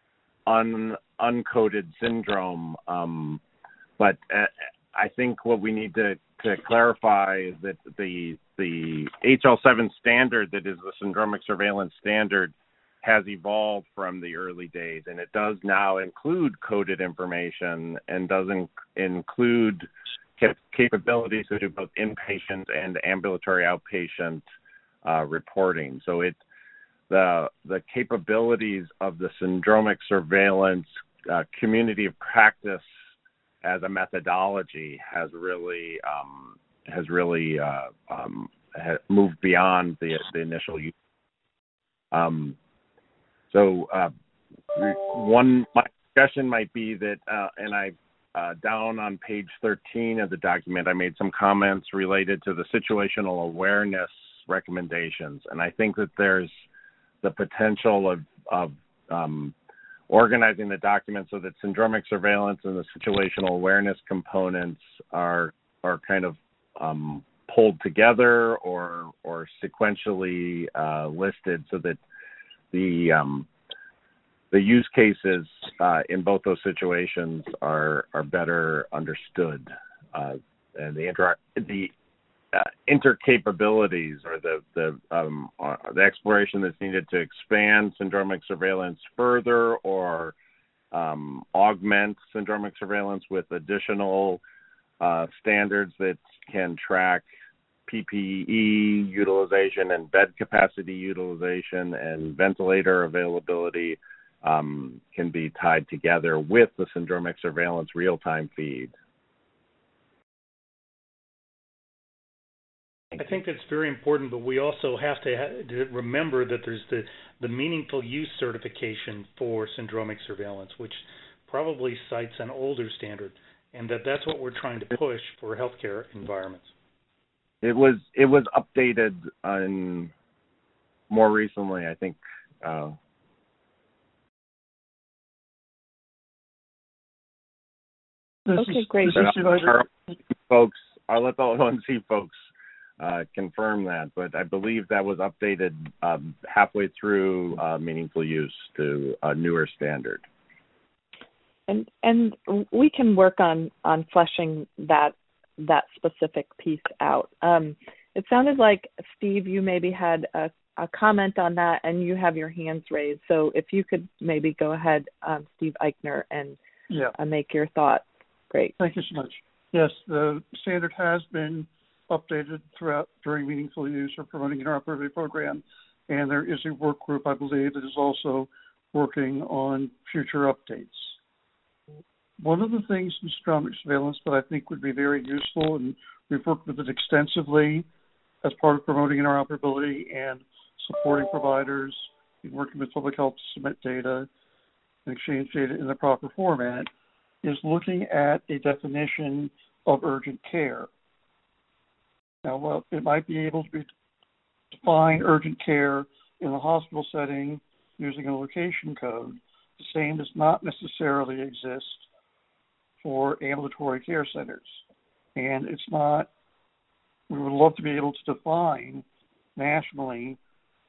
Speaker 9: un, uncoded syndrome. Um, but uh, I think what we need to, to clarify is that the the H L seven standard that is the syndromic surveillance standard has evolved from the early days, and it does now include coded information and doesn't include cap- capabilities to do both inpatient and ambulatory outpatient uh, reporting. So it the the capabilities of the syndromic surveillance uh, community of practice as a methodology has really um, has really uh, um, ha- moved beyond the the initial use. Um, So uh, one my suggestion might be that, uh, and I uh, down on page thirteen of the document, I made some comments related to the situational awareness recommendations, and I think that there's the potential of, of um, organizing the document so that syndromic surveillance and the situational awareness components are are kind of um, pulled together or or sequentially uh, listed so that the um, the use cases uh, in both those situations are are better understood, uh, and the inter the uh, intercapabilities or the the um, uh, the exploration that's needed to expand syndromic surveillance further or um, augment syndromic surveillance with additional uh, standards that can track P P E utilization and bed capacity utilization and ventilator availability um, can be tied together with the syndromic surveillance real-time feed.
Speaker 10: I think that's very important, but we also have to, ha- to remember that there's the, the meaningful use certification for syndromic surveillance, which probably cites an older standard, and that that's what we're trying to push for healthcare environments.
Speaker 9: It was it was updated on more recently, I think. Uh,
Speaker 6: okay, great.
Speaker 9: Our, our folks, I'll let the O N C folks uh, confirm that, but I believe that was updated um, halfway through uh, meaningful use to a newer standard.
Speaker 6: And and we can work on on fleshing that. that specific piece out. Um, it sounded like, Steve, you maybe had a, a comment on that and you have your hands raised. So if you could maybe go ahead, um, Steve Eichner, and
Speaker 7: yeah.
Speaker 6: uh, make your thoughts. Great.
Speaker 7: Thank you so much. Yes, the standard has been updated throughout during meaningful use or promoting interoperability program, and there is a work group, I believe, that is also working on future updates. One of the things in syndromic surveillance that I think would be very useful, and we've worked with it extensively as part of promoting interoperability and supporting providers in working with public health to submit data and exchange data in the proper format, is looking at a definition of urgent care. Now, well, it might be able to be define urgent care in the hospital setting using a location code. The same does not necessarily exist for ambulatory care centers. And it's not, we would love to be able to define nationally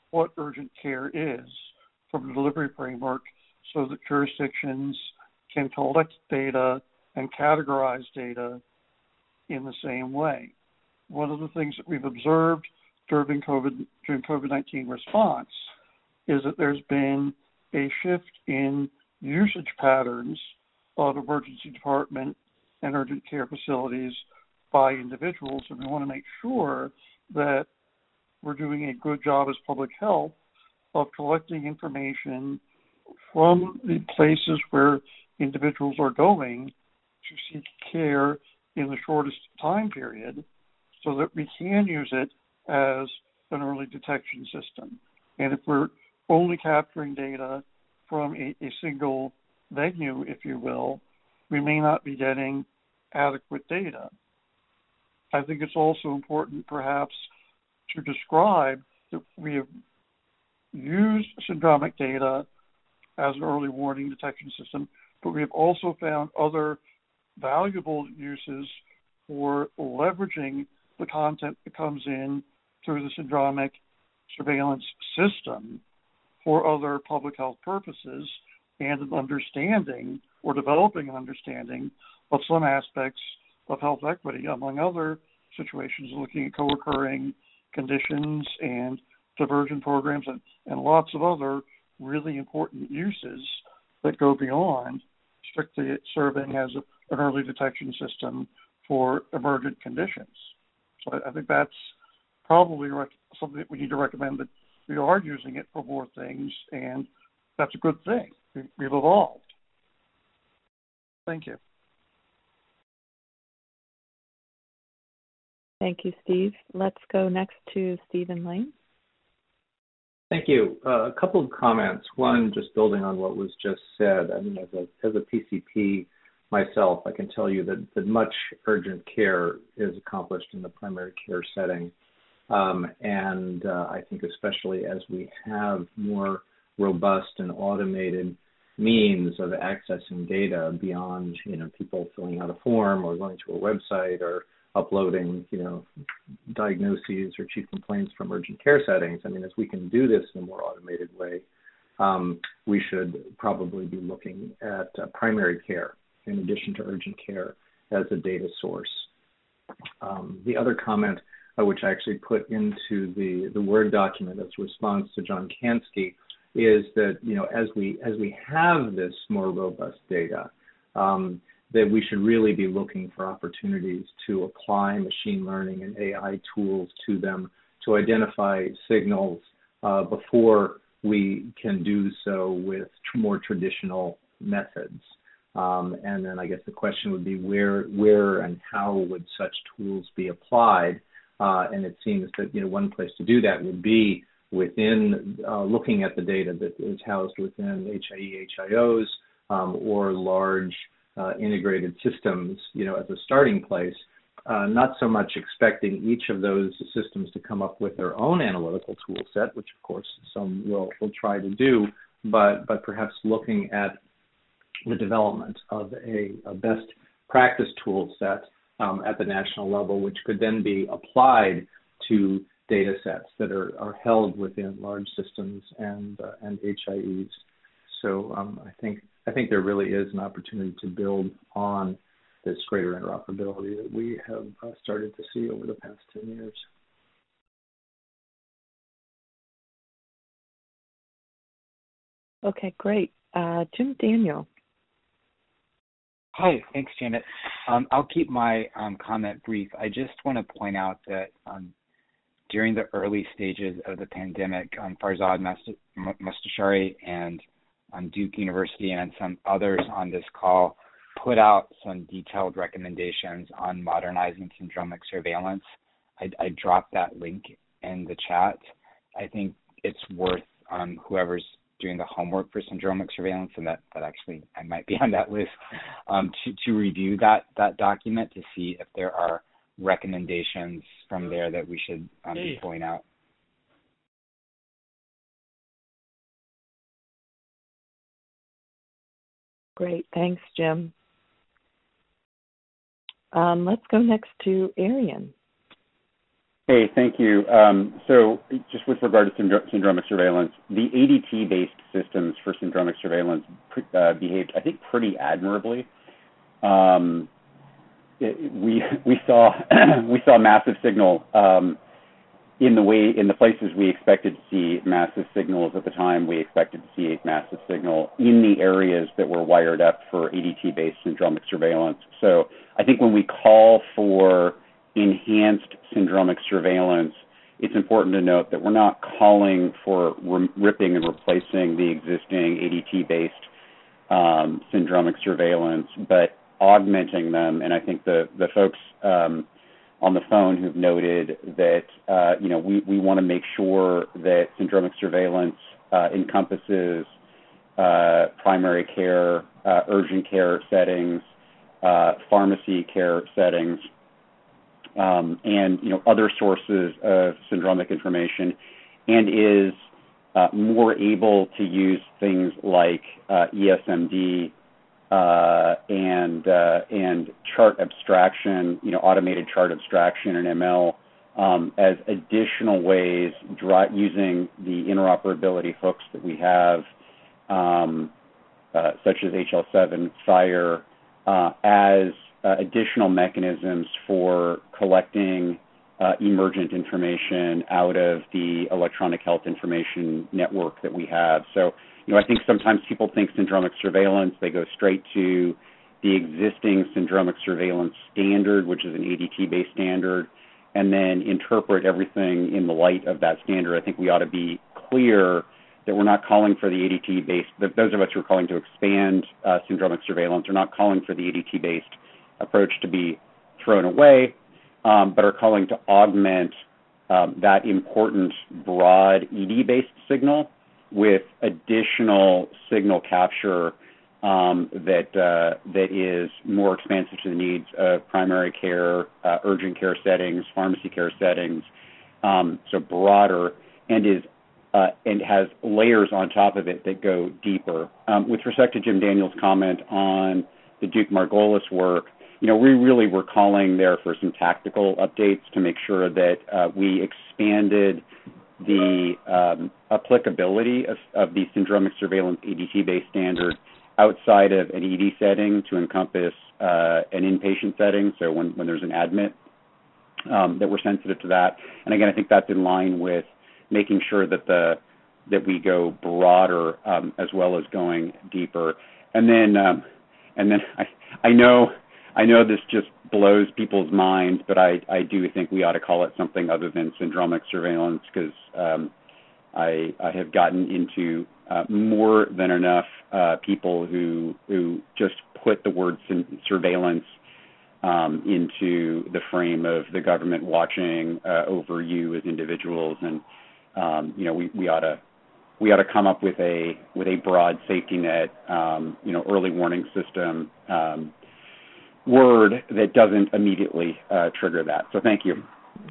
Speaker 7: what urgent care is from a delivery framework so that jurisdictions can collect data and categorize data in the same way. One of the things that we've observed during COVID during COVID nineteen response is that there's been a shift in usage patterns of emergency department and urgent care facilities by individuals, and we want to make sure that we're doing a good job as public health of collecting information from the places where individuals are going to seek care in the shortest time period so that we can use it as an early detection system. And if we're only capturing data from a, a single venue, if you will, we may not be getting adequate data. I think it's also important perhaps to describe that we have used syndromic data as an early warning detection system, but we have also found other valuable uses for leveraging the content that comes in through the syndromic surveillance system for other public health purposes and an understanding or developing an understanding of some aspects of health equity, among other situations, looking at co-occurring conditions and diversion programs and, and lots of other really important uses that go beyond strictly serving as a, an early detection system for emergent conditions. So I, I think that's probably rec- something that we need to recommend, that we are using it for more things, and that's a good thing. We, we've evolved. Thank you.
Speaker 4: Thank you, Steve. Let's go next to Stephen Lane.
Speaker 1: Thank you. Uh, a couple of comments. One, just building on what was just said. I mean, as a, as a P C P myself, I can tell you that, that much urgent care is accomplished in the primary care setting. Um, and uh, I think especially as we have more robust and automated means of accessing data beyond, you know, people filling out a form or going to a website or uploading, you know, diagnoses or chief complaints from urgent care settings. I mean, as we can do this in a more automated way, um, we should probably be looking at uh, primary care in addition to urgent care as a data source. Um, the other comment, uh, which I actually put into the, the Word document as a response to John Kansky, is that, you know, as we as we have this more robust data, um, that we should really be looking for opportunities to apply machine learning and A I tools to them to identify signals uh, before we can do so with tr- more traditional methods. Um, and then I guess the question would be where, where and how would such tools be applied? Uh, and it seems that, you know, one place to do that would be within uh, looking at the data that is housed within H I E H I Os um, or large Uh, integrated systems, you know, as a starting place, uh, not so much expecting each of those systems to come up with their own analytical tool set, which of course some will, will try to do, but but perhaps looking at the development of a, a best practice tool set um, at the national level, which could then be applied to data sets that are, are held within large systems and uh, and H I Es. So um, I think I think there really is an opportunity to build on this greater interoperability that we have uh, started to see over the past ten years.
Speaker 4: Okay, great. Uh, Jim Daniel.
Speaker 8: Hi, thanks, Janet. Um, I'll keep my um, comment brief. I just want to point out that um, during the early stages of the pandemic, um, Farzad Mostashari and um, Duke University and some others on this call put out some detailed recommendations on modernizing syndromic surveillance. I, I dropped that link in the chat. I think it's worth um, whoever's doing the homework for syndromic surveillance, and that, that actually I might be on that list, um, to, to review that, that document to see if there are recommendations from there that we should um, hey. point out.
Speaker 4: Great, thanks, Jim. Um, let's go next to Arian.
Speaker 11: Hey, thank you. Um, so just with regard to syndro- syndromic surveillance, the A D T-based systems for syndromic surveillance uh, behaved, I think, pretty admirably. Um, it, we we saw we saw massive signal um, in the way in the places we expected to see massive signals at the time. We expected to see a massive signal in the areas that were wired up for A D T-based syndromic surveillance. So I think when we call for enhanced syndromic surveillance, it's important to note that we're not calling for re- ripping and replacing the existing A D T-based um, syndromic surveillance, but augmenting them. And I think the the folks um, on the phone who've noted that uh, you know we, we want to make sure that syndromic surveillance uh, encompasses uh, primary care, uh, urgent care settings, uh, pharmacy care settings, Um, and you know other sources of syndromic information, and is uh, more able to use things like uh, E S M D uh, and uh, and chart abstraction, you know automated chart abstraction and M L um, as additional ways dri- using the interoperability hooks that we have, um, uh, such as H L seven, FHIR, uh, as Uh, additional mechanisms for collecting uh, emergent information out of the electronic health information network that we have. So, you know, I think sometimes people think syndromic surveillance, they go straight to the existing syndromic surveillance standard, which is an A D T-based standard, and then interpret everything in the light of that standard. I think we ought to be clear that we're not calling for the A D T-based, those of us who are calling to expand uh, syndromic surveillance are not calling for the A D T-based approach to be thrown away, um, but are calling to augment um, that important broad E D-based signal with additional signal capture um, that uh, that is more expansive to the needs of primary care, uh, urgent care settings, pharmacy care settings, um, so broader, and is uh, and has layers on top of it that go deeper. Um, with respect to Jim Daniels' comment on the Duke Margolis work, you know, we really were calling there for some tactical updates to make sure that uh, we expanded the um, applicability of, of the syndromic surveillance A D T-based standard outside of an E D setting to encompass uh, an inpatient setting, so when, when there's an admit, um, that we're sensitive to that. And again, I think that's in line with making sure that the that we go broader um, as well as going deeper. And then, um, and then I, I know. I know this just blows people's minds, but I, I do think we ought to call it something other than syndromic surveillance because um, I, I have gotten into uh, more than enough uh, people who who just put the word surveillance um, into the frame of the government watching uh, over you as individuals, and um, you know we, we ought to we ought to come up with a with a broad safety net, um, you know, early warning system. Um, word that doesn't immediately uh, trigger that. So thank you.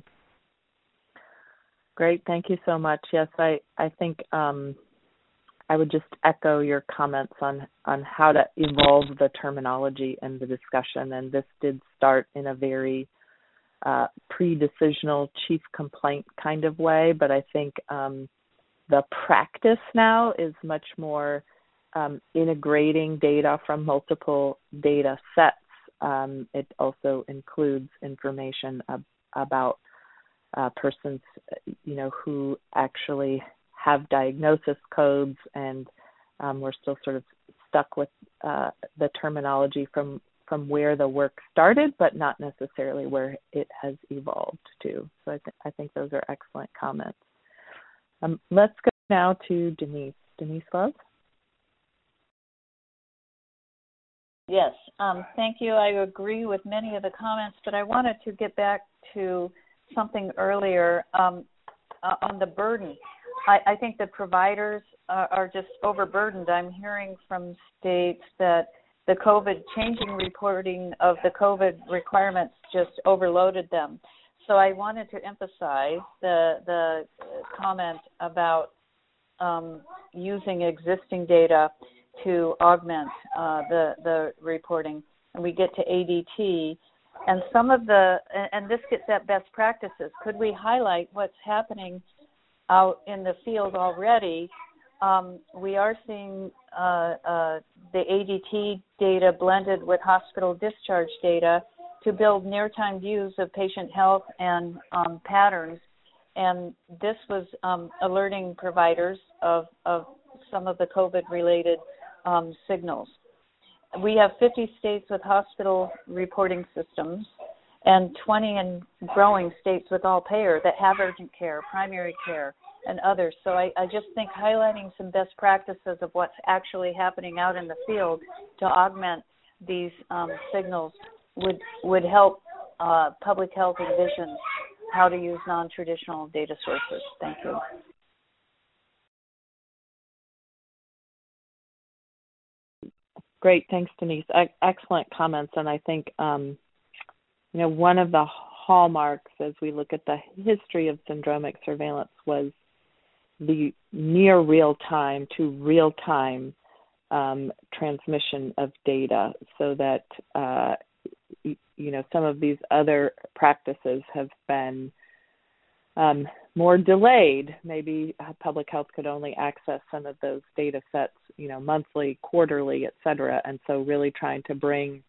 Speaker 6: Great. Thank you so much. Yes, I, I think um, I would just echo your comments on, on how to evolve the terminology and the discussion. And this did start in a very uh, pre-decisional chief complaint kind of way, but I think um, the practice now is much more um, integrating data from multiple data sets. Um, it also includes information ab- about uh, persons, you know, who actually have diagnosis codes, and um, we're still sort of stuck with uh, the terminology from, from where the work started, but not necessarily where it has evolved to. So I, th- I think those are excellent comments. Um, let's go now to Denise. Denise Love.
Speaker 5: Yes, um, thank you. I agree with many of the comments, but I wanted to get back to something earlier um, uh, on the burden. I, I think that providers uh, are just overburdened. I'm hearing from states that the COVID changing reporting of the COVID requirements just overloaded them. So I wanted to emphasize the the comment about um, using existing data to augment uh, the, the reporting. And we get to A D T, And some of the, and this gets at best practices. Could we highlight what's happening out in the field already? Um, we are seeing uh, uh, the A D T data blended with hospital discharge data to build near-time views of patient health and um, patterns. And this was um, alerting providers of, of some of the COVID-related um, signals. We have fifty states with hospital reporting systems and twenty and growing states with all payer that have urgent care, primary care, and others. So I, I just think highlighting some best practices of what's actually happening out in the field to augment these um, signals would would help uh, public health envision how to use non-traditional data sources. Thank you.
Speaker 6: Great, thanks, Denise. E- excellent comments, and I think um, you know one of the hallmarks as we look at the history of syndromic surveillance was the near real-time to real-time um, transmission of data, so that uh, y- you know some of these other practices have been um, more delayed. Maybe public health could only access some of those data sets, you know, monthly, quarterly, et cetera. And so really trying to bring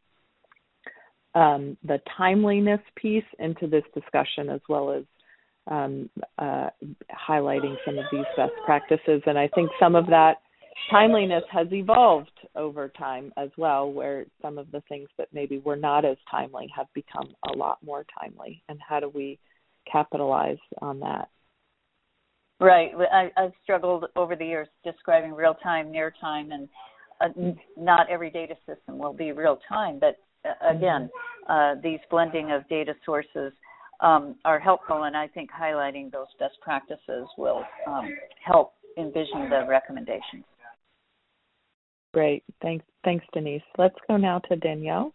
Speaker 6: um, the timeliness piece into this discussion, as well as um, uh, highlighting some of these best practices. And I think some of that timeliness has evolved over time as well, where some of the things that maybe were not as timely have become a lot more timely. And how do we capitalize on that?
Speaker 5: Right. I, I've struggled over the years describing real-time, near-time, and uh, not every data system will be real-time. But uh, again, uh, these blending of data sources um, are helpful, and I think highlighting those best practices will um, help envision the recommendations.
Speaker 6: Great. Thanks, thanks, Denise. Let's go now to Danielle.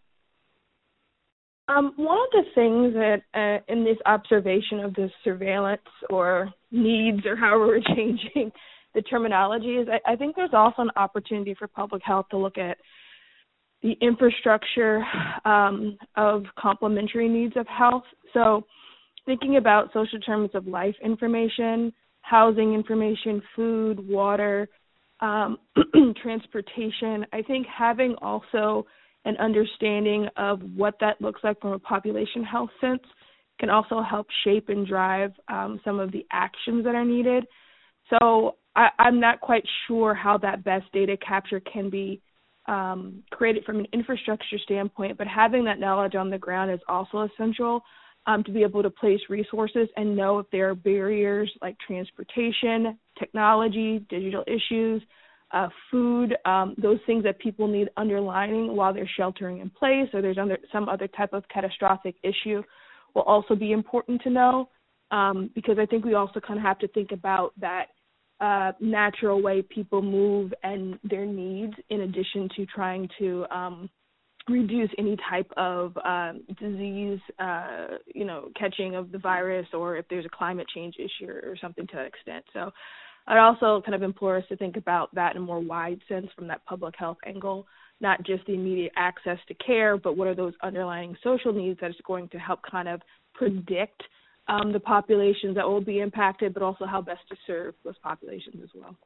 Speaker 12: Um, one of the things that uh, in this observation of the surveillance or needs, or however we're changing the terminology, is I, I think there's also an opportunity for public health to look at the infrastructure um, of complementary needs of health. So thinking about social terms of life information, housing information, food, water, um, transportation, I think having also an understanding of what that looks like from a population health sense can also help shape and drive um, some of the actions that are needed. So I, I'm not quite sure how that best data capture can be um, created from an infrastructure standpoint, but having that knowledge on the ground is also essential um, to be able to place resources and know if there are barriers like transportation, technology, digital issues, Uh, food, um, those things that people need underlining while they're sheltering in place, or there's under, some other type of catastrophic issue, will also be important to know, um, because I think we also kind of have to think about that uh, natural way people move and their needs, in addition to trying to um, reduce any type of uh, disease, uh, you know, catching of the virus, or if there's a climate change issue or something to that extent. So I'd also kind of implore us to think about that in a more wide sense from that public health angle, not just the immediate access to care, but what are those underlying social needs that is going to help kind of predict um, the populations that will be impacted, but also how best to serve those populations as well.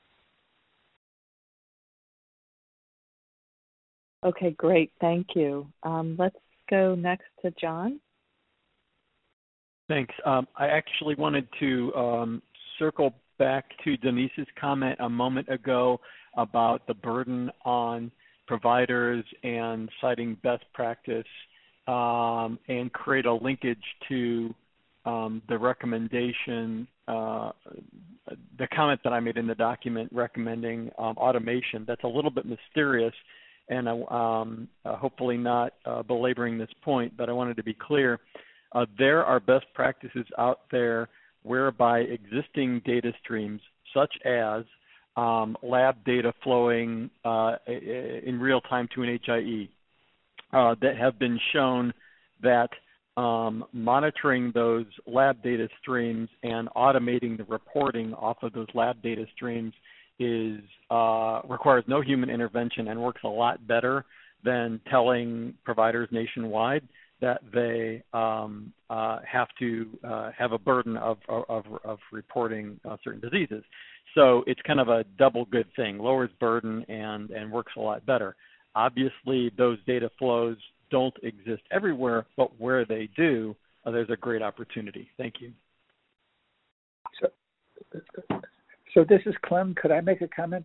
Speaker 6: Okay, great. Thank you. Um, let's go next to John.
Speaker 14: Thanks. Um, I actually wanted to um, circle back to Denise's comment a moment ago about the burden on providers and citing best practice, um, and create a linkage to um, the recommendation, uh, the comment that I made in the document recommending um, automation. That's a little bit mysterious, and um, uh, hopefully not uh, belaboring this point, but I wanted to be clear. Uh, there are best practices out there whereby existing data streams, such as um, lab data flowing uh, in real time to an H I E, uh, that have been shown that um, monitoring those lab data streams and automating the reporting off of those lab data streams is uh, requires no human intervention and works a lot better than telling providers nationwide that they um, uh, have to uh, have a burden of, of, of reporting uh, certain diseases. So it's kind of a double good thing, lowers burden and, and works a lot better. Obviously, those data flows don't exist everywhere, but where they do, uh, there's a great opportunity. Thank you.
Speaker 13: So, so this is Clem. Could I make a comment?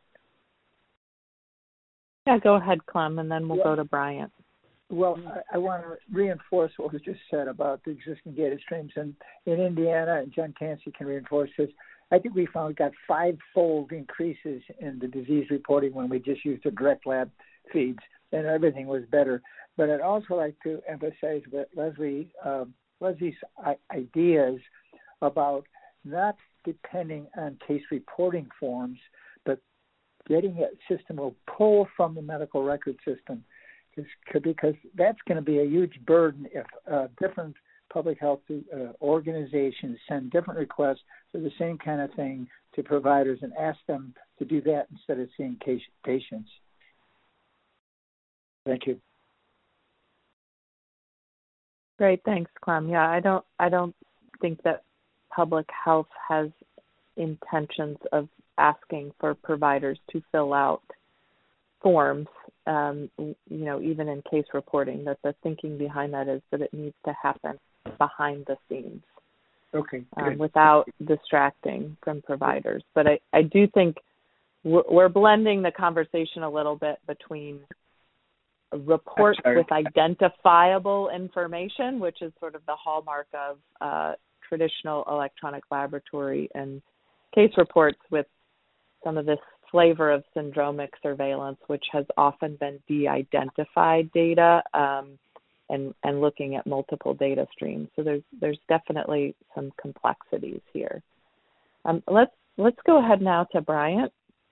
Speaker 4: Yeah, go ahead, Clem, and then we'll
Speaker 13: yeah.
Speaker 4: go to Bryant.
Speaker 13: Well, I, I want to reinforce what was just said about the existing data streams. And in Indiana, and John Cansey can reinforce this, I think we found we got five-fold increases in the disease reporting when we just used the direct lab feeds, and everything was better. But I'd also like to emphasize that Leslie, uh, Leslie's ideas about not depending on case reporting forms, but getting a system will pull from the medical record system, because that's going to be a huge burden if uh, different public health uh, organizations send different requests for the same kind of thing to providers and ask them to do that instead of seeing case, patients. Thank you.
Speaker 4: Great, thanks, Clem. Yeah, I don't, I don't think that public health has intentions of asking for providers to fill out forms, um, you know, even in case reporting, that the thinking behind that is that it needs to happen behind the scenes.
Speaker 13: Okay.
Speaker 4: Um, without distracting from providers. But I, I do think we're, we're blending the conversation a little bit between reports with identifiable information, which is sort of the hallmark of uh, traditional electronic laboratory, and case reports with some of this flavor of syndromic surveillance, which has often been de-identified data um, and, and looking at multiple data streams. So there's there's definitely some complexities here. Um, let's let's go ahead now to Bryant.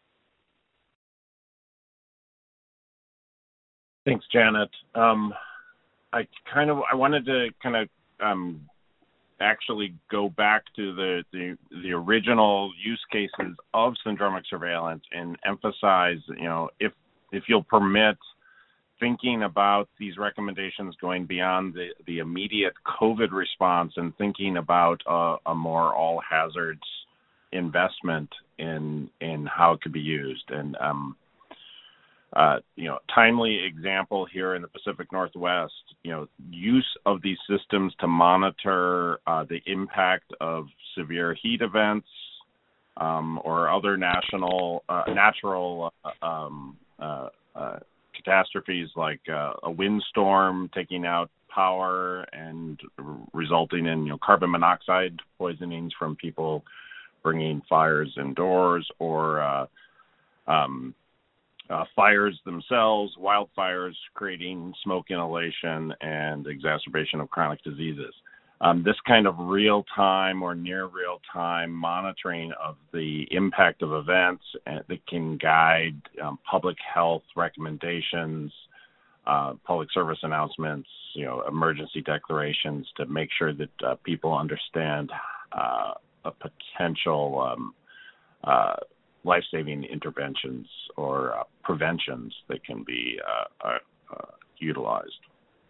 Speaker 9: Thanks, Janet. Um, I kind of I wanted to kind of um, actually go back to the, the the original use cases of syndromic surveillance and emphasize, you know, if if you'll permit, thinking about these recommendations going beyond the, the immediate COVID response and thinking about a, a more all hazards investment in in how it could be used. And um, Uh, you know, timely example here in the Pacific Northwest, you know, use of these systems to monitor uh, the impact of severe heat events um, or other national, uh, natural uh, um, uh, uh, catastrophes like uh, a windstorm taking out power and resulting in, you know, carbon monoxide poisonings from people bringing fires indoors, or uh, um, Uh, fires themselves, wildfires creating smoke inhalation and exacerbation of chronic diseases. Um, this kind of real-time or near real-time monitoring of the impact of events uh, that can guide um, public health recommendations, uh, public service announcements, you know, emergency declarations, to make sure that uh, people understand uh, a potential um, uh, life-saving interventions or uh, preventions that can be uh, uh, uh, utilized.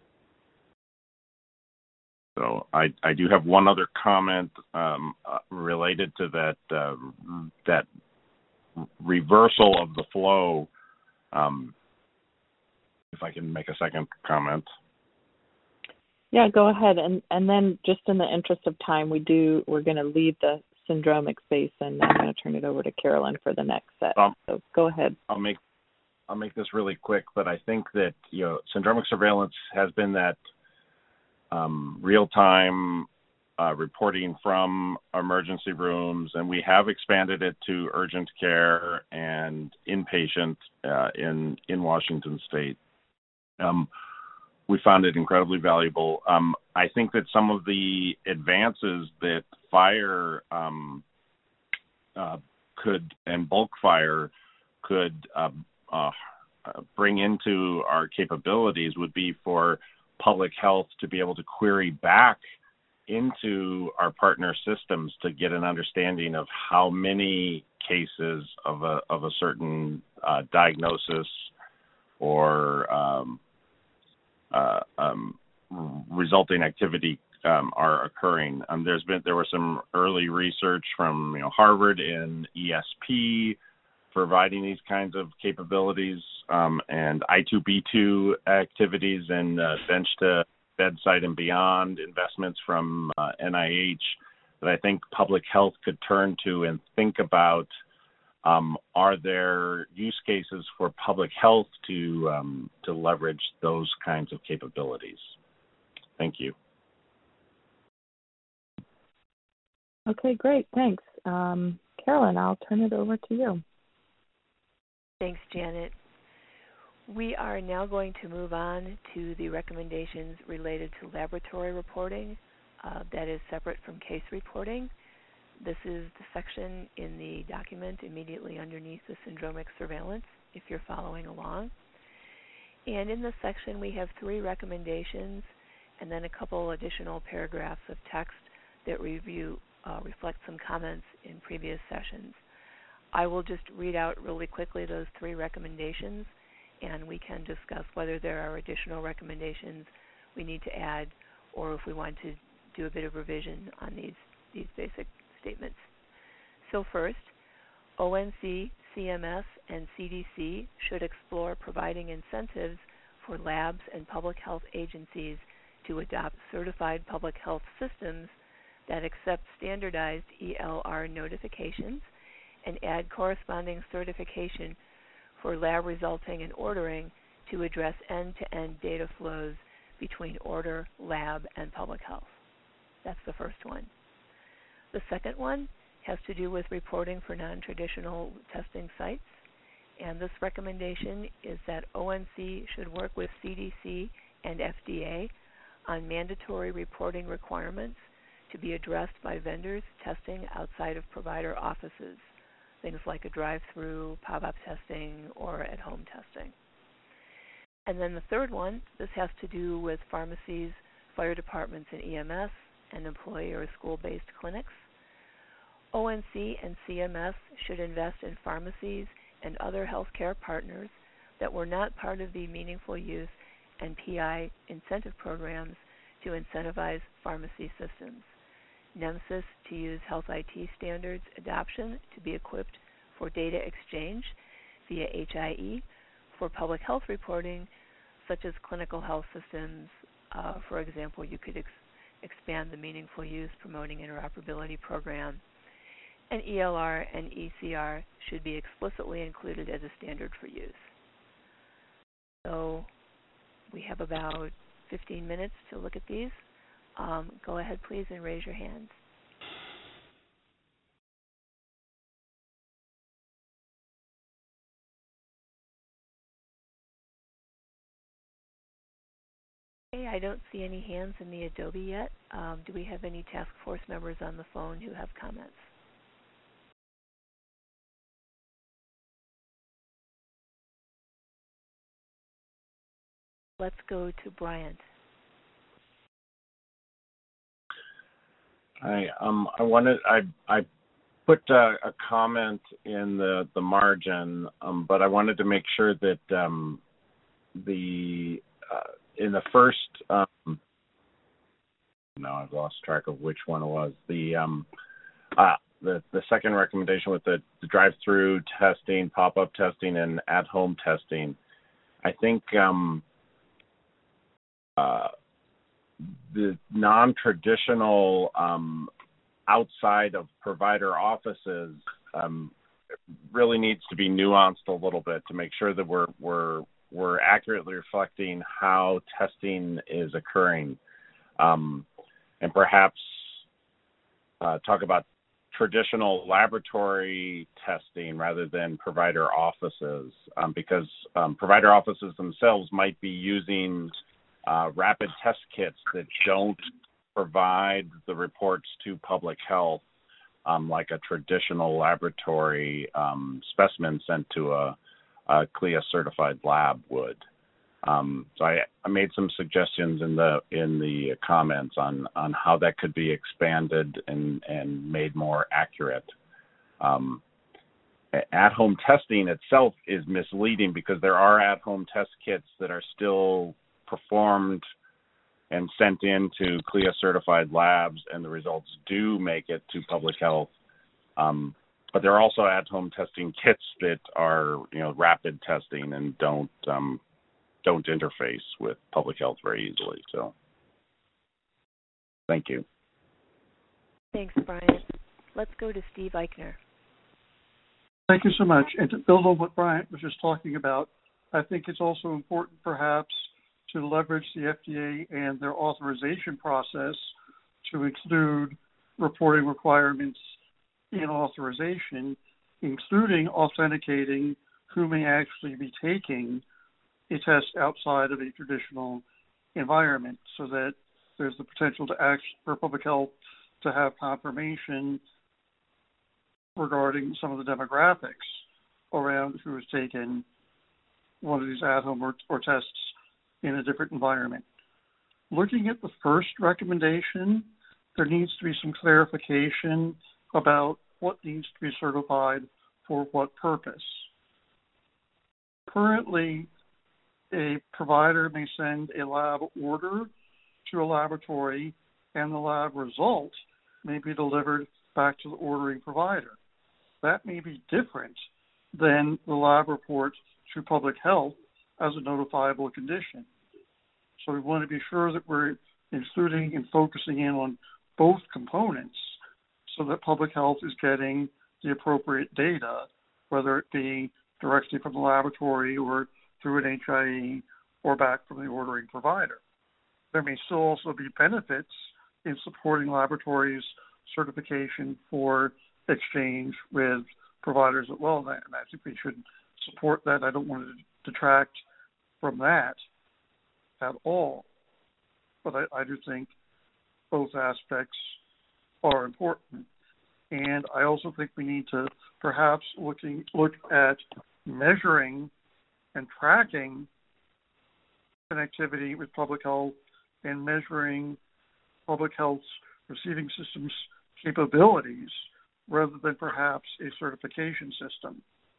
Speaker 9: So I, I do have one other comment um, uh, related to that uh, that reversal of the flow. Um, if I can make a second comment.
Speaker 4: Yeah, go ahead. And and then just in the interest of time, we do we're going to leave the syndromic space, and I'm going to turn it over to Carolyn for the next set. Um, so go ahead.
Speaker 9: I'll make I'll make this really quick, but I think that, you know, syndromic surveillance has been that um, real-time uh, reporting from emergency rooms, and we have expanded it to urgent care and inpatient uh, in in Washington State. Um, we found it incredibly valuable. Um, I think that some of the advances that fire um, uh, could and bulk fire could uh, uh, bring into our capabilities would be for public health to be able to query back into our partner systems to get an understanding of how many cases of a of a certain uh, diagnosis or um, uh, um, resulting activity um, are occurring. Um, there's been there was some early research from you know Harvard and E S P providing these kinds of capabilities um, and I two B two activities and uh, bench to bedside and beyond investments from uh, N I H that I think public health could turn to and think about. Um, are there use cases for public health to um, to leverage those kinds of capabilities? Thank you.
Speaker 6: Okay, great. Thanks. Um, Carolyn, I'll turn it over to you.
Speaker 3: Thanks, Janet. We are now going to move on to the recommendations related to laboratory reporting. Uh, that is separate from case reporting. This is the section in the document immediately underneath the syndromic surveillance, if you're following along. And in this section, we have three recommendations and then a couple additional paragraphs of text that review, uh, reflect some comments in previous sessions. I will just read out really quickly those three recommendations, and we can discuss whether there are additional recommendations we need to add or if we want to do a bit of revision on these, these basic statements. So first, O N C, C M S, and C D C should explore providing incentives for labs and public health agencies to adopt certified public health systems that accept standardized E L R notifications and add corresponding certification for lab resulting and ordering to address end-to-end data flows between order, lab, and public health. That's the first one. The second one has to do with reporting for non-traditional testing sites, and this recommendation is that O N C should work with C D C and F D A on mandatory reporting requirements to be addressed by vendors testing outside of provider offices, things like a drive-through, pop-up testing, or at-home testing. And then the third one, this has to do with pharmacies, fire departments, and E M S, and employee or school-based clinics. O N C and C M S should invest in pharmacies and other healthcare partners that were not part of the Meaningful Use and P I incentive programs to incentivize pharmacy systems. NEMSIS to use health I T standards adoption to be equipped for data exchange via H I E for public health reporting, such as clinical health systems. Uh, for example, you could ex- expand the Meaningful Use Promoting Interoperability program. And E L R and E C R should be explicitly included as a standard for use. So we have about fifteen minutes to look at these. Um, go ahead, please, and raise your hands. Okay, I don't see any hands in the Adobe yet. Um, do we have any task force members on the phone who have comments? Let's go to Bryant.
Speaker 9: I um I wanted I I put uh, a comment in the the margin, um, but I wanted to make sure that um, the uh, in the first um, now I've lost track of which one it was the um uh, the the second recommendation with the, the drive-through testing, pop-up testing, and at-home testing. I think um, uh, the non-traditional um, outside of provider offices um, really needs to be nuanced a little bit to make sure that we're we're we're accurately reflecting how testing is occurring, um, and perhaps uh, talk about traditional laboratory testing rather than provider offices, um, because um, provider offices themselves might be using uh, rapid test kits that don't provide the reports to public health, um, like a traditional laboratory um, specimen sent to a, a C L I A certified lab would. Um, so I, I made some suggestions in the in the comments on, on how that could be expanded and, and made more accurate. Um, at-home testing itself is misleading because there are at-home test kits that are still performed and sent in to C L I A-certified labs, and the results do make it to public health. Um, but there are also at-home testing kits that are, you know, rapid testing and don't um, don't interface with public health very easily. So, thank you.
Speaker 3: Thanks, Brian. Let's go to Steve Eichner.
Speaker 7: Thank you so much. And to build on what Brian was just talking about, I think it's also important perhaps to leverage the F D A and their authorization process to include reporting requirements in authorization, including authenticating who may actually be taking a test outside of a traditional environment, so that there's the potential to act for public health to have confirmation regarding some of the demographics around who has taken one of these at-home or, or tests in a different environment. Looking at the first recommendation, there needs to be some clarification about what needs to be certified for what purpose. Currently, a provider may send a lab order to a laboratory, and the lab result may be delivered back to the ordering provider. That may be different than the lab report to public health as a notifiable condition. So we want to be sure that we're including and focusing in on both components so that public health is getting the appropriate data, whether it be directly from the laboratory or through an H I E or back from the ordering provider. There may still also be benefits in supporting laboratories' certification for exchange with providers as well, and I think we should support that. I don't want to detract from that at all, but I, I do think both aspects are important. And I also think we need to perhaps looking look at measuring and tracking connectivity with public health and measuring public health's receiving systems capabilities rather than perhaps a certification system.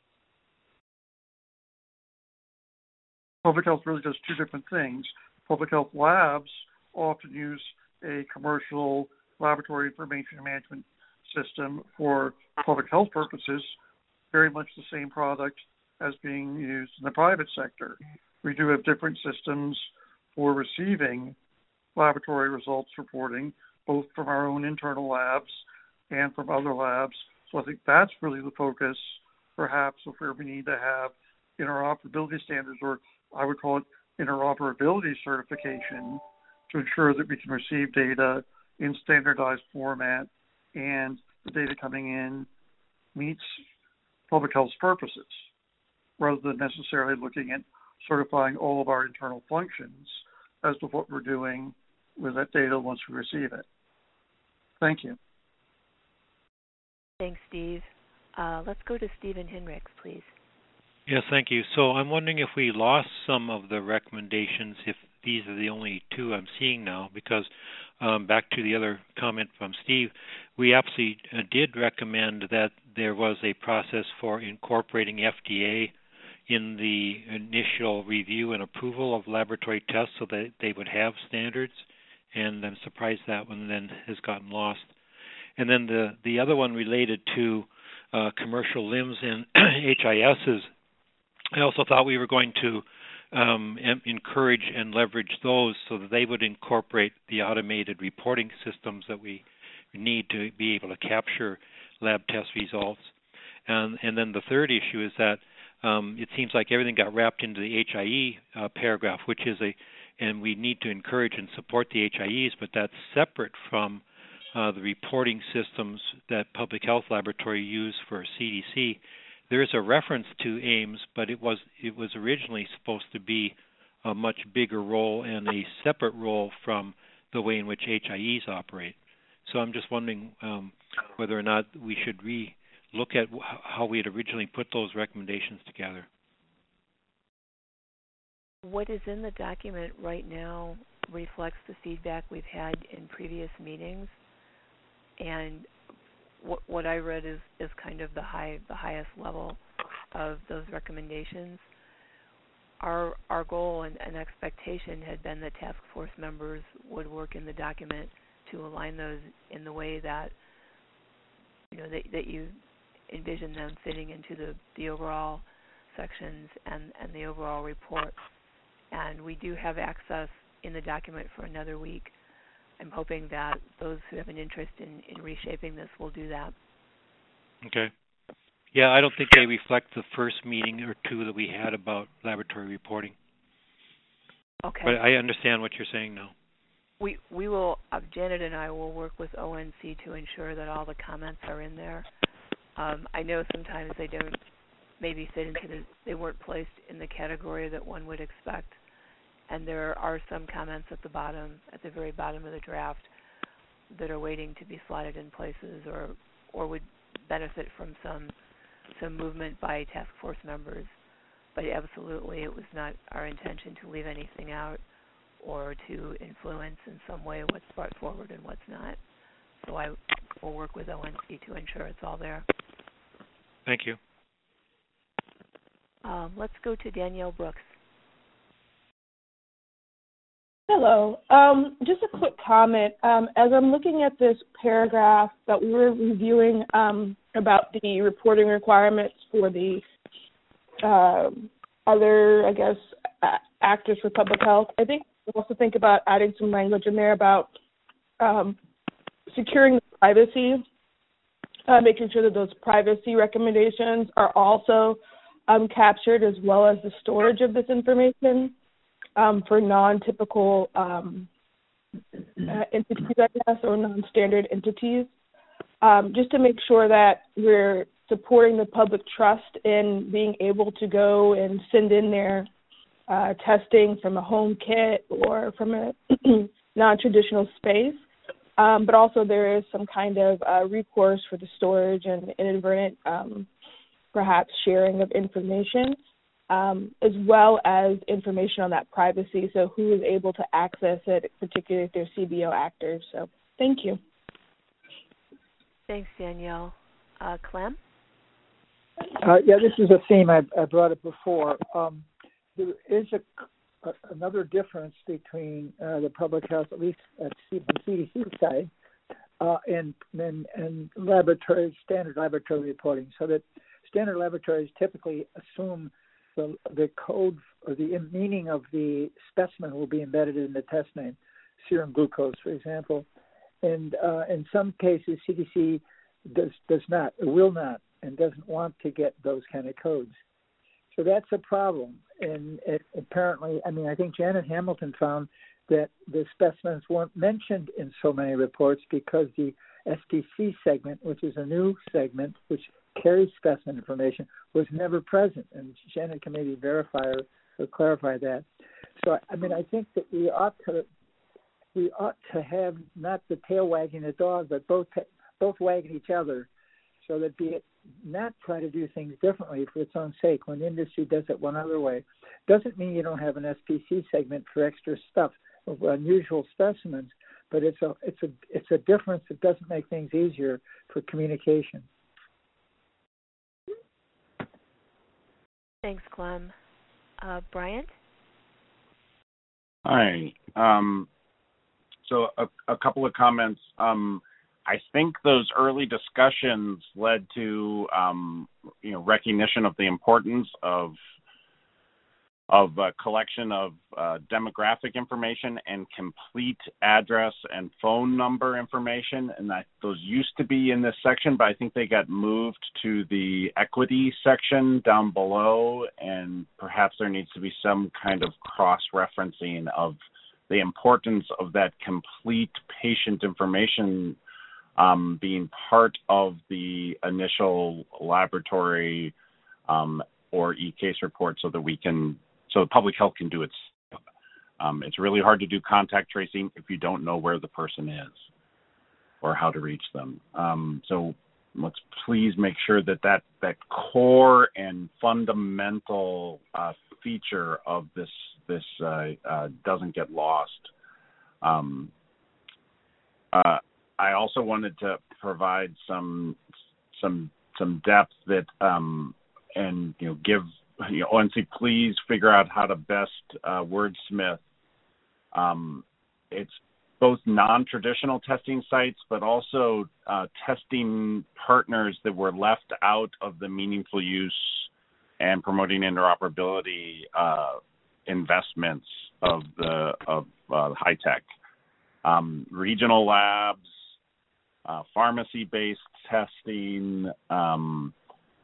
Speaker 7: Public health really does two different things. Public health labs often use a commercial laboratory information management system for public health purposes, very much the same product as being used in the private sector. We do have different systems for receiving laboratory results reporting, both from our own internal labs and from other labs. So I think that's really the focus, perhaps, of where we need to have interoperability standards, or I would call it interoperability certification, to ensure that we can receive data in standardized format and the data coming in meets public health's purposes, rather than necessarily looking at certifying all of our internal functions as to what we're doing with that data once we receive it. Thank you.
Speaker 3: Thanks, Steve. Uh, let's go to Stephen Hinrichs, please.
Speaker 15: Yes, thank you. So I'm wondering if we lost some of the recommendations, if these are the only two I'm seeing now, because um, back to the other comment from Steve, we absolutely uh, did recommend that there was a process for incorporating F D A in the initial review and approval of laboratory tests so that they would have standards, and I'm surprised that one then has gotten lost. And then the, the other one related to uh, commercial L I Ms and H I Ss, I also thought we were going to um, em- encourage and leverage those so that they would incorporate the automated reporting systems that we need to be able to capture lab test results. And, and then the third issue is that um, it seems like everything got wrapped into the H I E uh, paragraph, which is a, and we need to encourage and support the H I Es, but that's separate from uh, the reporting systems that public health laboratory use for C D C. There is a reference to AIMS, but it was it was originally supposed to be a much bigger role and a separate role from the way in which H I Es operate. So I'm just wondering um, whether or not we should re-look at how we had originally put those recommendations together.
Speaker 3: What is in the document right now reflects the feedback we've had in previous meetings, and what, what I read is, is kind of the high the highest level of those recommendations. our our goal and, and expectation had been that task force members would work in the document to align those in the way that you know that, that you envision them fitting into the, the overall sections and, and the overall report. And we do have access in the document for another week. I'm hoping that those who have an interest in, in reshaping this will do that.
Speaker 15: Okay. Yeah, I don't think they reflect the first meeting or two that we had about laboratory reporting.
Speaker 3: Okay.
Speaker 15: But I understand what you're saying now.
Speaker 3: We we will, uh, Janet and I will work with O N C to ensure that all the comments are in there. Um, I know sometimes they don't maybe fit into the, they weren't placed in the category that one would expect. And there are some comments at the bottom, at the very bottom of the draft, that are waiting to be slotted in places or or would benefit from some some movement by task force members. But absolutely, it was not our intention to leave anything out or to influence in some way what's brought forward and what's not. So I will work with O N C to ensure it's all there.
Speaker 15: Thank you.
Speaker 3: Um, let's go to Danielle Brooks.
Speaker 12: Hello. Um, just a quick comment. Um, as I'm looking at this paragraph that we were reviewing um, about the reporting requirements for the uh, other, I guess, uh, actors for public health, I think we also think about adding some language in there about um, securing privacy, uh, making sure that those privacy recommendations are also um, captured, as well as the storage of this information. Um, for non-typical um, uh, entities, I guess, or non-standard entities, um, just to make sure that we're supporting the public trust in being able to go and send in their uh, testing from a home kit or from a non-traditional space. Um, but also there is some kind of uh, recourse for the storage and inadvertent, um, perhaps, sharing of information. Um, as well as information on that privacy, so who is able to access it, particularly if they're C B O actors. So thank you.
Speaker 3: Thanks, Danielle. Uh, Clem?
Speaker 13: Uh, yeah, this is a theme. I, I brought it before. Um, there is a, a, another difference between uh, the public health, at least at the C D C side, uh, and, and, and laboratory, standard laboratory reporting, so that standard laboratories typically assume The, the code or the meaning of the specimen will be embedded in the test name, serum glucose, for example. And uh, in some cases, C D C does does not, or will not, and doesn't want to get those kind of codes. So that's a problem. And it, apparently, I mean, I think Janet Hamilton found that the specimens weren't mentioned in so many reports because the S T C segment, which is a new segment, which carries specimen information, was never present. And Janet can maybe verify or, or clarify that. So, I mean, I think that we ought to we ought to have not the tail wagging the dog, but both both wagging each other, so that be it not try to do things differently for its own sake when the industry does it one other way. Doesn't mean you don't have an S P C segment for extra stuff, of unusual specimens, but it's a it's a it's a difference that doesn't make things easier for communication.
Speaker 3: Thanks, Clem. Uh, Bryant?
Speaker 9: Hi. Um, so a, a couple of comments. Um, I think those early discussions led to, um, you know, recognition of the importance of of uh, collection of uh, demographic information and complete address and phone number information, and that those used to be in this section, but I think they got moved to the equity section down below, and perhaps there needs to be some kind of cross-referencing of the importance of that complete patient information um, being part of the initial laboratory um, or e-case report, so that we can So public health can do its. Um, it's really hard to do contact tracing if you don't know where the person is or how to reach them. Um, so let's please make sure that that, that core and fundamental uh, feature of this this uh, uh, doesn't get lost. Um, uh, I also wanted to provide some some some depth that um, and you know give you know, O N C, please figure out how to best uh, wordsmith. Um, it's both non-traditional testing sites, but also uh, testing partners that were left out of the meaningful use and promoting interoperability uh, investments of the of uh, high tech. Um, regional labs, uh, pharmacy-based testing, um,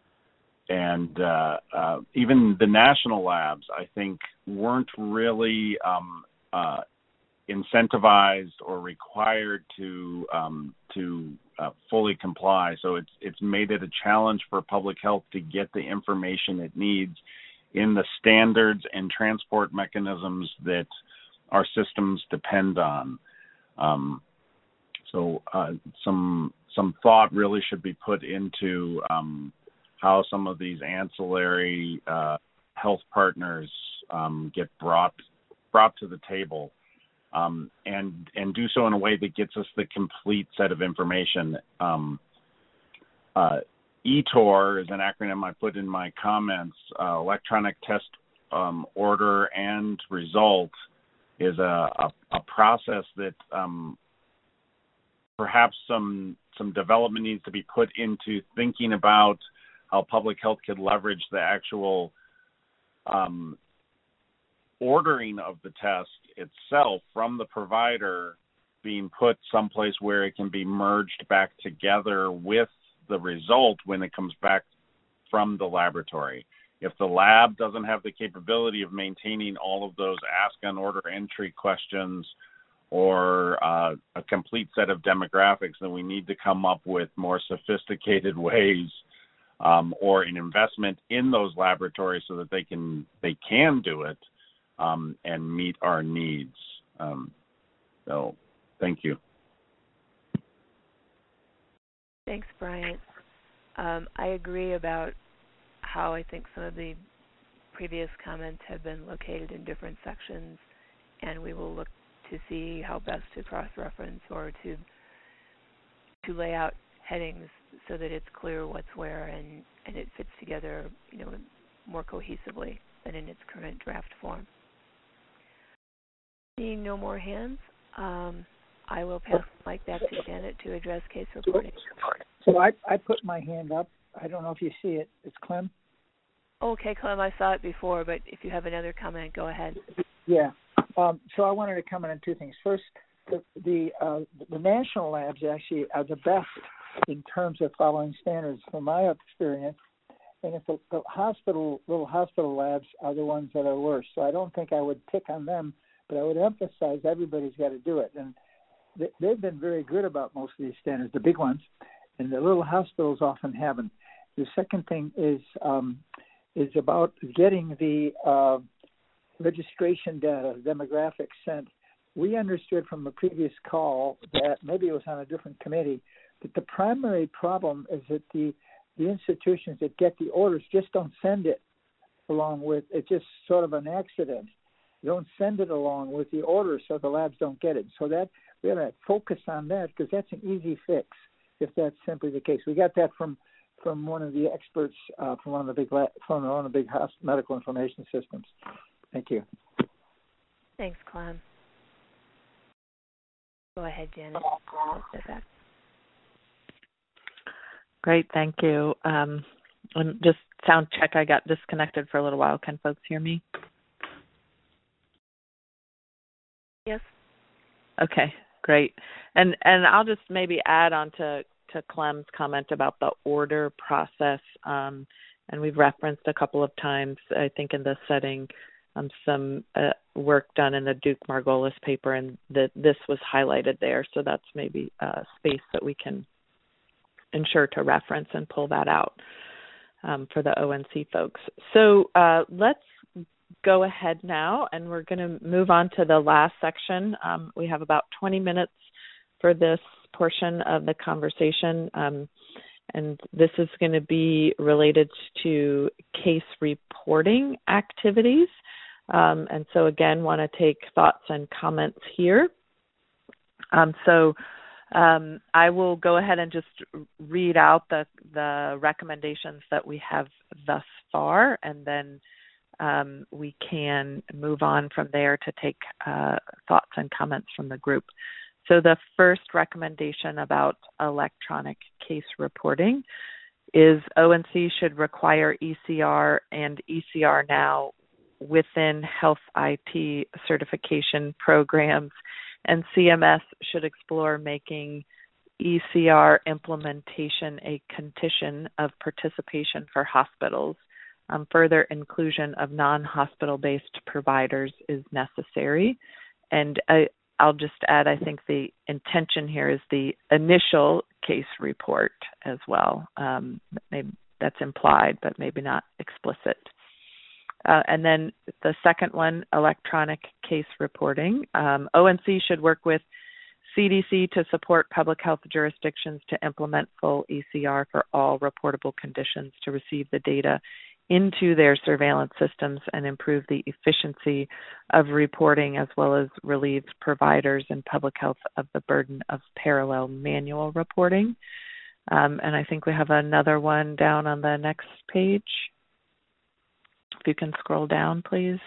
Speaker 9: and uh, uh, even the national labs, I think, weren't really um, uh, incentivized or required to um, to uh, fully comply. So it's it's made it a challenge for public health to get the information it needs in the standards and transport mechanisms that our systems depend on. Um, so uh, some some thought really should be put into um, how some of these ancillary uh, health partners um, get brought brought to the table. Um, and and do so in a way that gets us the complete set of information. Um, uh, E T O R is an acronym I put in my comments. Uh, electronic test um, order and result is a, a, a process that um, perhaps some some development needs to be put into thinking about how public health could leverage the actual um, ordering of the test itself from the provider being put someplace where it can be merged back together with the result when it comes back from the laboratory. If the lab doesn't have the capability of maintaining all of those ask on order entry questions or uh, a complete set of demographics, then we need to come up with more sophisticated ways um, or an investment in those laboratories so that they can they can do it Um, and meet our needs. Um, so, thank you.
Speaker 3: Thanks, Bryant. Um, I agree about how I think some of the previous comments have been located in different sections, and we will look to see how best to cross-reference or to to lay out headings so that it's clear what's where and, and it fits together, you know, more cohesively than in its current draft form. Seeing no more hands, um, I will pass the mic back to Janet to address case reporting.
Speaker 13: So I, I put my hand up. I don't know if you see it. It's Clem.
Speaker 3: Okay, Clem, I saw it before, but if you have another comment, go ahead.
Speaker 13: Yeah. Um, so I wanted to comment on two things. First, the the, uh, the national labs actually are the best in terms of following standards, from my experience. And if the, the hospital, little hospital labs are the ones that are worse. So I don't think I would pick on them, but I would emphasize everybody's got to do it. And they, they've been very good about most of these standards, the big ones, and the little hospitals often haven't. The second thing is um, is about getting the uh, registration data, demographics sent. We understood from a previous call that maybe it was on a different committee, that the primary problem is that the the institutions that get the orders just don't send it along with, it's just sort of an accident. They don't send it along with the order, so the labs don't get it. So that we got to focus on that, because that's an easy fix if that's simply the case. We got that from from one of the experts uh, from one of the big lab, from one of the big medical information systems. Thank you.
Speaker 3: Thanks, Clem. Go ahead, Janet.
Speaker 4: Great, thank you. Um, and just sound check, I got disconnected for a little while. Can folks hear me?
Speaker 3: Yes.
Speaker 4: Okay, great. And and I'll just maybe add on to, to Clem's comment about the order process. Um, and we've referenced a couple of times, I think in this setting, um, some uh, work done in the Duke Margolis paper, and that this was highlighted there. So that's maybe a space that we can ensure to reference and pull that out um, for the O N C folks. So uh, let's go ahead now, and we're going to move on to the last section. Um, we have about twenty minutes for this portion of the conversation, um, and this is going to be related to case reporting activities. Um, and so again, want to take thoughts and comments here. Um, so Um, I will go ahead and just read out the, the recommendations that we have thus far, and then um, we can move on from there to take uh, thoughts and comments from the group. So the first recommendation about electronic case reporting is O N C should require E C R and E C R Now within health I T certification programs, and C M S should explore making E C R implementation a condition of participation for hospitals. Um, further inclusion of non-hospital-based providers is necessary. And I, I'll just add, I think the intention here is the initial case report as well. Um, maybe that's implied, but maybe not explicit. Uh, and then the second one, electronic case reporting. Um, O N C should work with C D C to support public health jurisdictions to implement full E C R for all reportable conditions to receive the data into their surveillance systems and improve the efficiency of reporting, as well as relieve providers and public health of the burden of parallel manual reporting. Um, and I think we have another one down on the next page. If you can scroll down, please.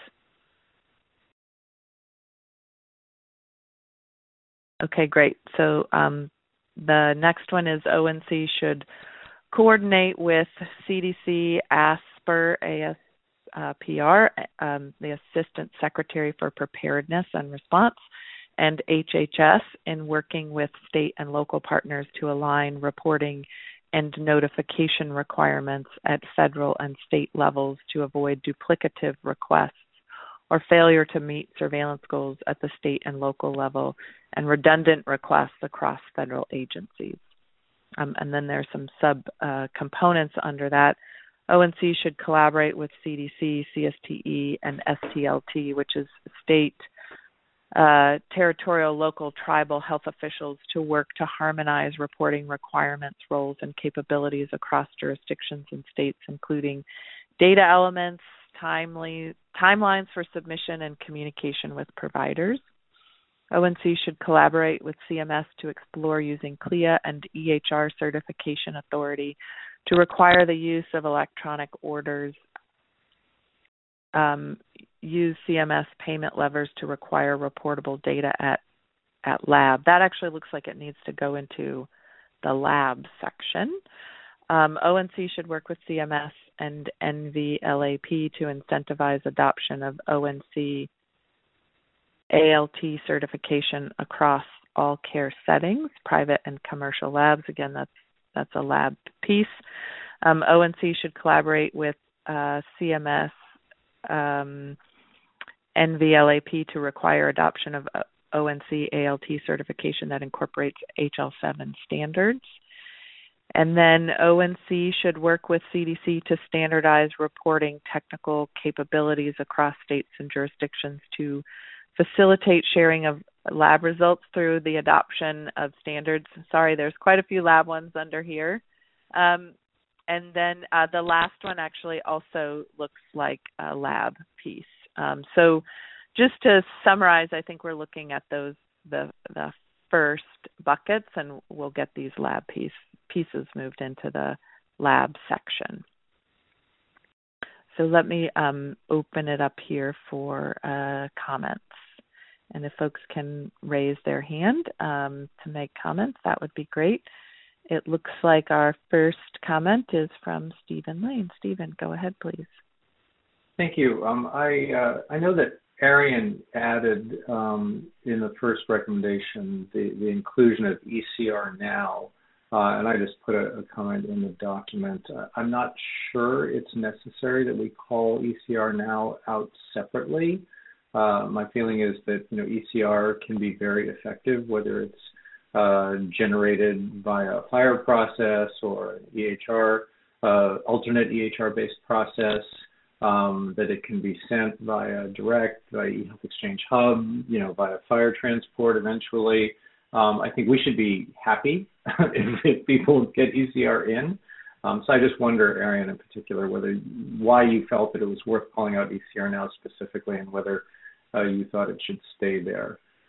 Speaker 4: Okay, great. So um, the next one is O N C should coordinate with C D C, ASPR, A S P R, um, the Assistant Secretary for Preparedness and Response, and H H S in working with state and local partners to align reporting and notification requirements at federal and state levels to avoid duplicative requests or failure to meet surveillance goals at the state and local level, and redundant requests across federal agencies. Um, and then there's some sub uh, components under that. O N C should collaborate with C D C, C S T E, and S T L T, which is state, uh, territorial, local, tribal health officials, to work to harmonize reporting requirements, roles, and capabilities across jurisdictions and states, including data elements, timely timelines for submission, and communication with providers. O N C should collaborate with C M S to explore using C L I A and E H R certification authority to require the use of electronic orders, um, use C M S payment levers to require reportable data at, at lab. That actually looks like it needs to go into the lab section. Um, O N C should work with C M S and N V L A P to incentivize adoption of O N C A L T certification across all care settings, private and commercial labs. Again, that's that's a lab piece. Um, O N C should collaborate with uh, C M S, um, N V L A P to require adoption of O N C A L T certification that incorporates H L seven standards. And then O N C should work with C D C to standardize reporting technical capabilities across states and jurisdictions to facilitate sharing of lab results through the adoption of standards. Sorry, there's quite a few lab ones under here. Um, and then uh, the last one actually also looks like a lab piece. Um, so just to summarize, I think we're looking at those, the, the first buckets, and we'll get these lab piece, pieces moved into the lab section. So let me um, open it up here for uh, comments. And if folks can raise their hand um, to make comments, that would be great. It looks like our first comment is from Stephen Lane. Stephen, go ahead, please.
Speaker 1: Thank you. Um, I uh, I know that Arian added um, in the first recommendation the, the inclusion of E C R Now, uh, and I just put a, a comment in the document. Uh, I'm not sure it's necessary that we call E C R Now out separately. Uh, my feeling is that you know E C R can be very effective, whether it's uh, generated via a FHIR process or E H R, uh, alternate E H R-based process, um, that it can be sent via direct, via eHealth Exchange Hub, you know, via FHIR transport eventually. Um, I think we should be happy if, if people get E C R in. Um, so I just wonder, Arian, in particular, whether why you felt that it was worth calling out E C R Now specifically, and whether uh, you thought it should stay there.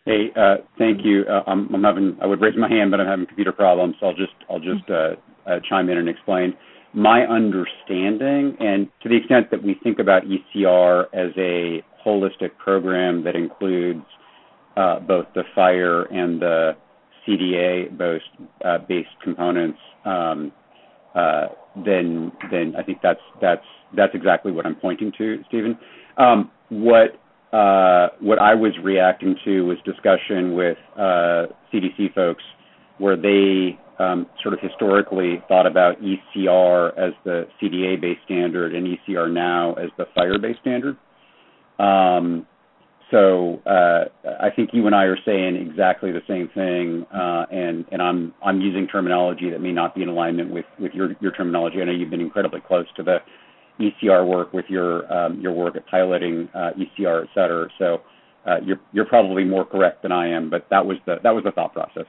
Speaker 11: Hey, uh, thank you. Uh, I'm, I'm having. I would raise my hand, but I'm having computer problems, so I'll just I'll just uh, uh, chime in and explain. My understanding, and to the extent that we think about E C R as a holistic program that includes uh, both the FHIR and the C D A-based uh, based components, um, uh, then then I think that's that's that's exactly what I'm pointing to, Stephen. Um, what uh, what I was reacting to was discussion with uh, C D C folks, where they um, sort of historically thought about E C R as the C D A-based standard and E C R now as the FHIR-based standard. Um, so uh, I think you and I are saying exactly the same thing, uh, and and I'm I'm using terminology that may not be in alignment with, with your your terminology. I know you've been incredibly close to the E C R work with your um, your work at piloting uh, E C R, et cetera. So uh, you're you're probably more correct than I am, but that was the that was the thought process.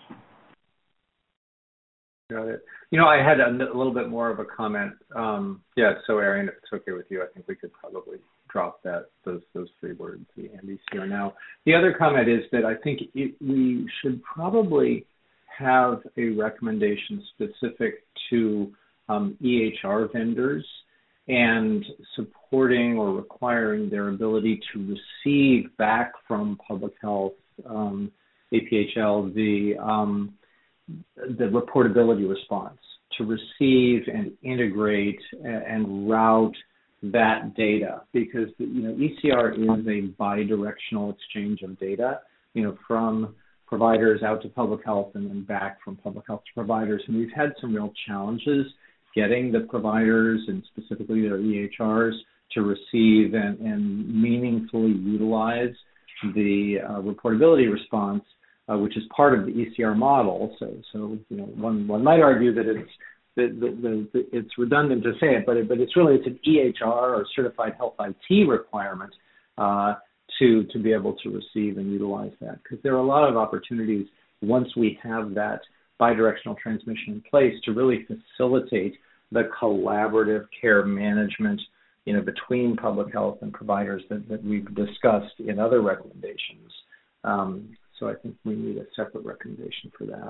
Speaker 1: Got it. You know, I had a, a little bit more of a comment. Um, yeah, so Arian, if it's okay with you, I think we could probably drop that those those three words, the and E C R now. The other comment is that I think it, we should probably have a recommendation specific to um, E H R vendors and supporting or requiring their ability to receive back from public health, um, A P H L, the um, the reportability response, to receive and integrate and route that data, because you know E C R is a bidirectional exchange of data, you know, from providers out to public health and then back from public health to providers. And we've had some real challenges getting the providers and specifically their E H Rs to receive and, and meaningfully utilize the uh, reportability response, uh, which is part of the E C R model. So, so you know, one one might argue that it's the, the, the, it's redundant to say it, but it, but it's really it's an E H R or certified health I T requirement uh, to to be able to receive and utilize that, because there are a lot of opportunities once we have that bidirectional transmission in place to really facilitate the collaborative care management, you know, between public health and providers that, that we've discussed in other recommendations. Um, so I think we need a separate recommendation for that.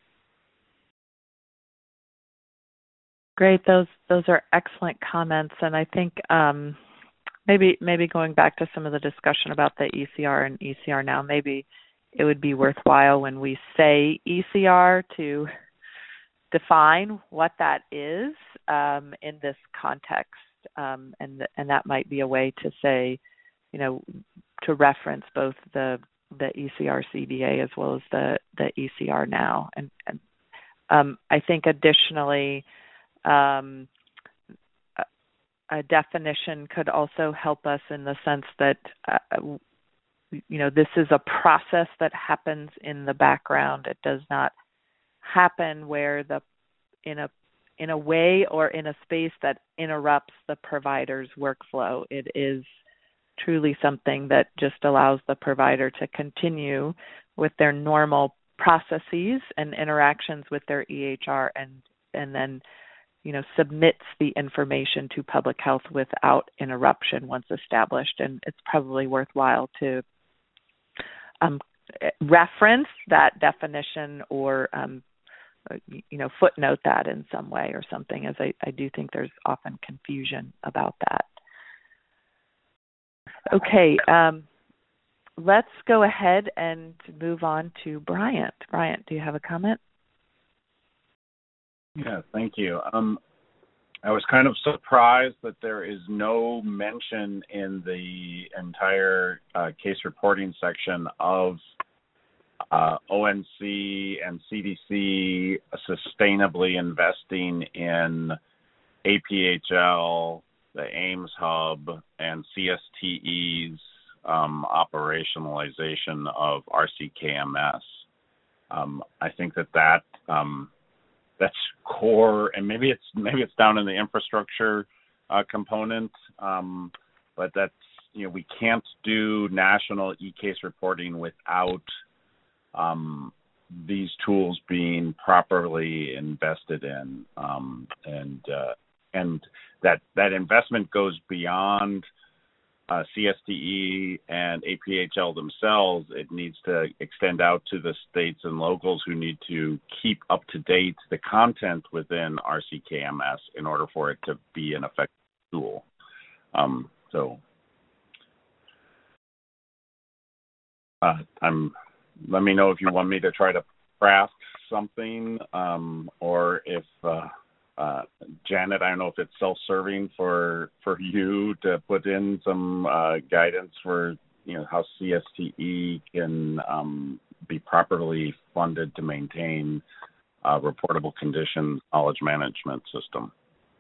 Speaker 6: Great, those those are excellent comments, and I think um, maybe maybe going back to some of the discussion about the E C R and E C R now, maybe it would be worthwhile when we say E C R to define what that is um, in this context, um, and th- and that might be a way to say, you know, to reference both the the E C R C D A as well as the the E C R now, and, and um, I think additionally, um, a, a definition could also help us in the sense that uh, you know, this is a process that happens in the background. It does not happen where the in a in a way or in a space that interrupts the provider's workflow. It is truly something that just allows the provider to continue with their normal processes and interactions with their E H R, and and then, you know, submits the information to public health without interruption once established. And it's probably worthwhile to um, reference that definition or um, you know, footnote that in some way or something, as I, I do think there's often confusion about that. Okay, um, let's go ahead and move on to Bryant. Bryant, do you have a comment?
Speaker 9: Yeah, thank you. Um, I was kind of surprised that there is no mention in the entire uh, case reporting section of Uh, O N C and C D C sustainably investing in A P H L, the AIMS hub, and C S T E's um, operationalization of R C K M S. Um, I think that that um, that's core, and maybe it's maybe it's down in the infrastructure uh, component, um, but that's, you know, we can't do national e-case reporting without Um, these tools being properly invested in, um, and uh, and that that investment goes beyond uh, C S T E and A P H L themselves. It needs to extend out to the states and locals who need to keep up to date the content within R C K M S in order for it to be an effective tool. Um, so uh, I'm. Let me know if you want me to try to craft something, um, or if uh, uh, Janet, I don't know if it's self-serving for for you to put in some uh, guidance for you know how C S T E can um, be properly funded to maintain a reportable condition knowledge management system.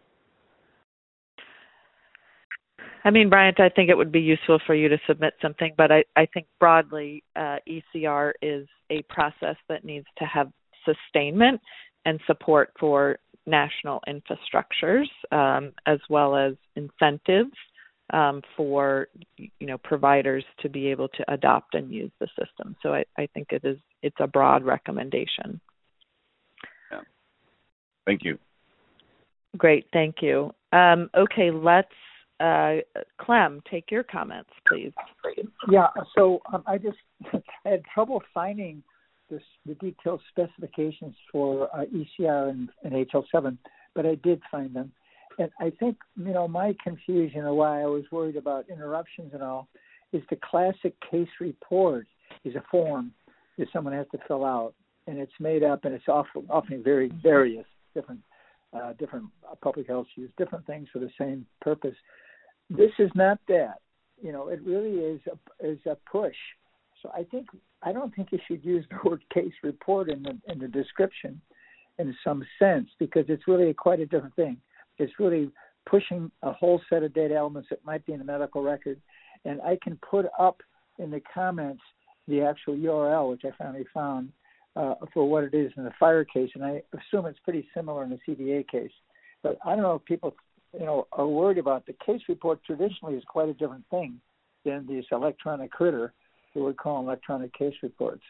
Speaker 6: I mean, Bryant, I think it would be useful for you to submit something, but I, I think broadly uh, E C R is a process that needs to have sustainment and support for national infrastructures, um, as well as incentives um, for you know providers to be able to adopt and use the system. So I, I think it is it's a broad recommendation.
Speaker 9: Yeah. Thank you.
Speaker 6: Great, thank you. Um, okay, let's. Uh, Clem, take your comments, please.
Speaker 13: Yeah, so um, I just I had trouble finding this, the detailed specifications for uh, E C R and, and H L seven, but I did find them. And I think, you know, my confusion or why I was worried about interruptions and all is the classic case report is a form that someone has to fill out, and it's made up, and it's often, often very various different uh, different public health use, different things for the same purpose. This is not that. You know, it really is a, is a push. So I think I don't think you should use the word case report in the in the description in some sense, because it's really quite a different thing. It's really pushing a whole set of data elements that might be in the medical record, and I can put up in the comments the actual U R L, which I finally found, uh, for what it is in the fire case, and I assume it's pretty similar in the C D A case. But I don't know if people you know, are worried about the case report. Traditionally is quite a different thing than this electronic critter that we call electronic case reports.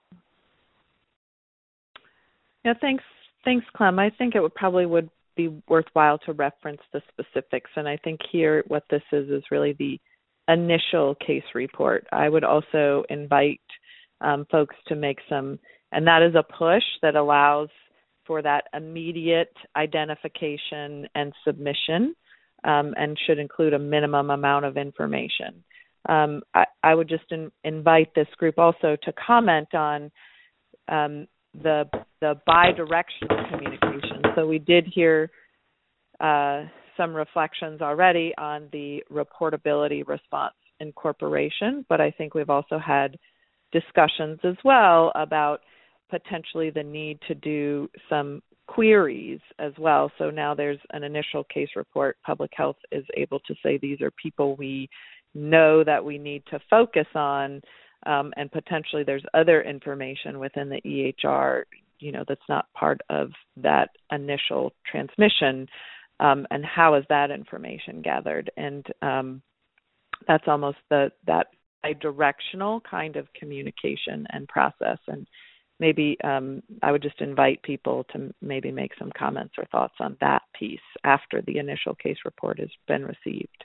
Speaker 6: Yeah, thanks, thanks, Clem. I think it would probably would be worthwhile to reference the specifics, and I think here what this is is really the initial case report. I would also invite um, folks to make some, and that is a push that allows for that immediate identification and submission, um, and should include a minimum amount of information. Um, I, I would just in, invite this group also to comment on um, the the bidirectional communication. So we did hear uh, some reflections already on the reportability response incorporation, but I think we've also had discussions as well about potentially the need to do some queries as well. So now there's an initial case report. Public health is able to say these are people we know that we need to focus on, um, and potentially there's other information within the E H R, you know, that's not part of that initial transmission, um, and how is that information gathered? And um, that's almost the that bidirectional kind of communication and process. And maybe um, I would just invite people to maybe make some comments or thoughts on that piece after the initial case report has been received.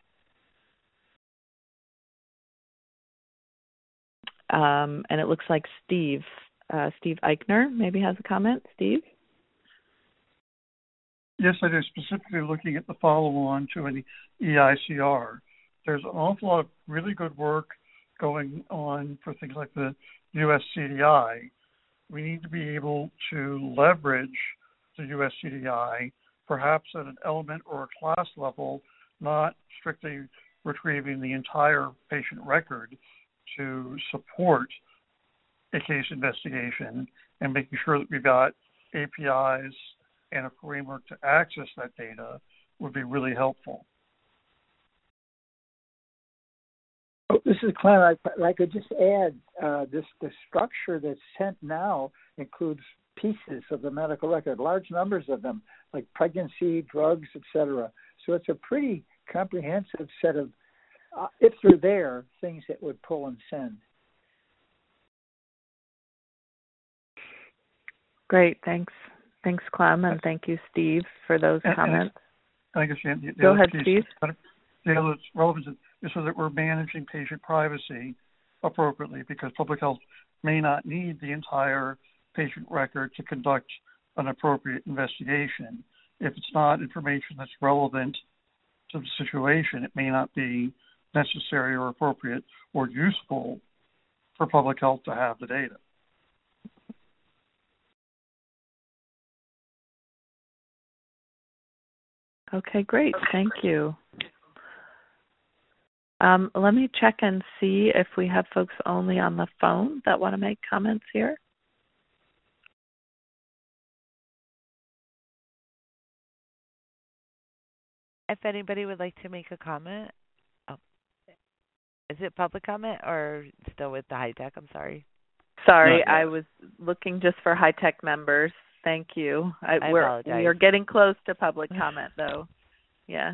Speaker 6: Um, and it looks like Steve, uh, Steve Eichner maybe has a comment. Steve?
Speaker 7: Yes, I do. Specifically looking at the follow-on to an E I C R. There's an awful lot of really good work going on for things like the U S C D I. We need to be able to leverage the U S C D I, perhaps at an element or a class level, not strictly retrieving the entire patient record, to support a case investigation and making sure that we've got A P Is and a framework to access that data would be really helpful.
Speaker 13: Oh, this is Clem. I, I could just add uh, this: the structure that's sent now includes pieces of the medical record, large numbers of them, like pregnancy, drugs, et cetera. So it's a pretty comprehensive set of, uh, if they're there, things that would pull and send.
Speaker 6: Great, thanks. Thanks, Clem, and thank you, Steve, for those
Speaker 7: and,
Speaker 6: comments.
Speaker 7: And I guess the, the
Speaker 6: Go
Speaker 7: other
Speaker 6: ahead,
Speaker 7: piece,
Speaker 6: Steve.
Speaker 7: The other relevance is is so that we're managing patient privacy appropriately, because public health may not need the entire patient record to conduct an appropriate investigation. If it's not information that's relevant to the situation, it may not be necessary or appropriate or useful for public health to have the data.
Speaker 6: Okay, great. Thank you. Um, let me check and see if we have folks only on the phone that want to make comments here.
Speaker 16: If anybody would like to make a comment. Oh. Is it public comment or still with the high tech? I'm sorry.
Speaker 6: Sorry, I was looking just for high tech members. Thank you. I,
Speaker 16: I
Speaker 6: we're,
Speaker 16: apologize.
Speaker 6: We're getting close to public comment, though. Yeah.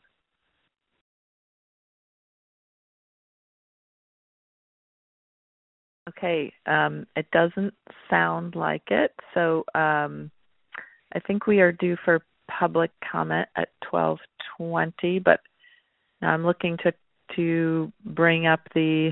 Speaker 6: Okay, um, it doesn't sound like it. So um, I think we are due for public comment at twelve twenty, but now I'm looking to to bring up the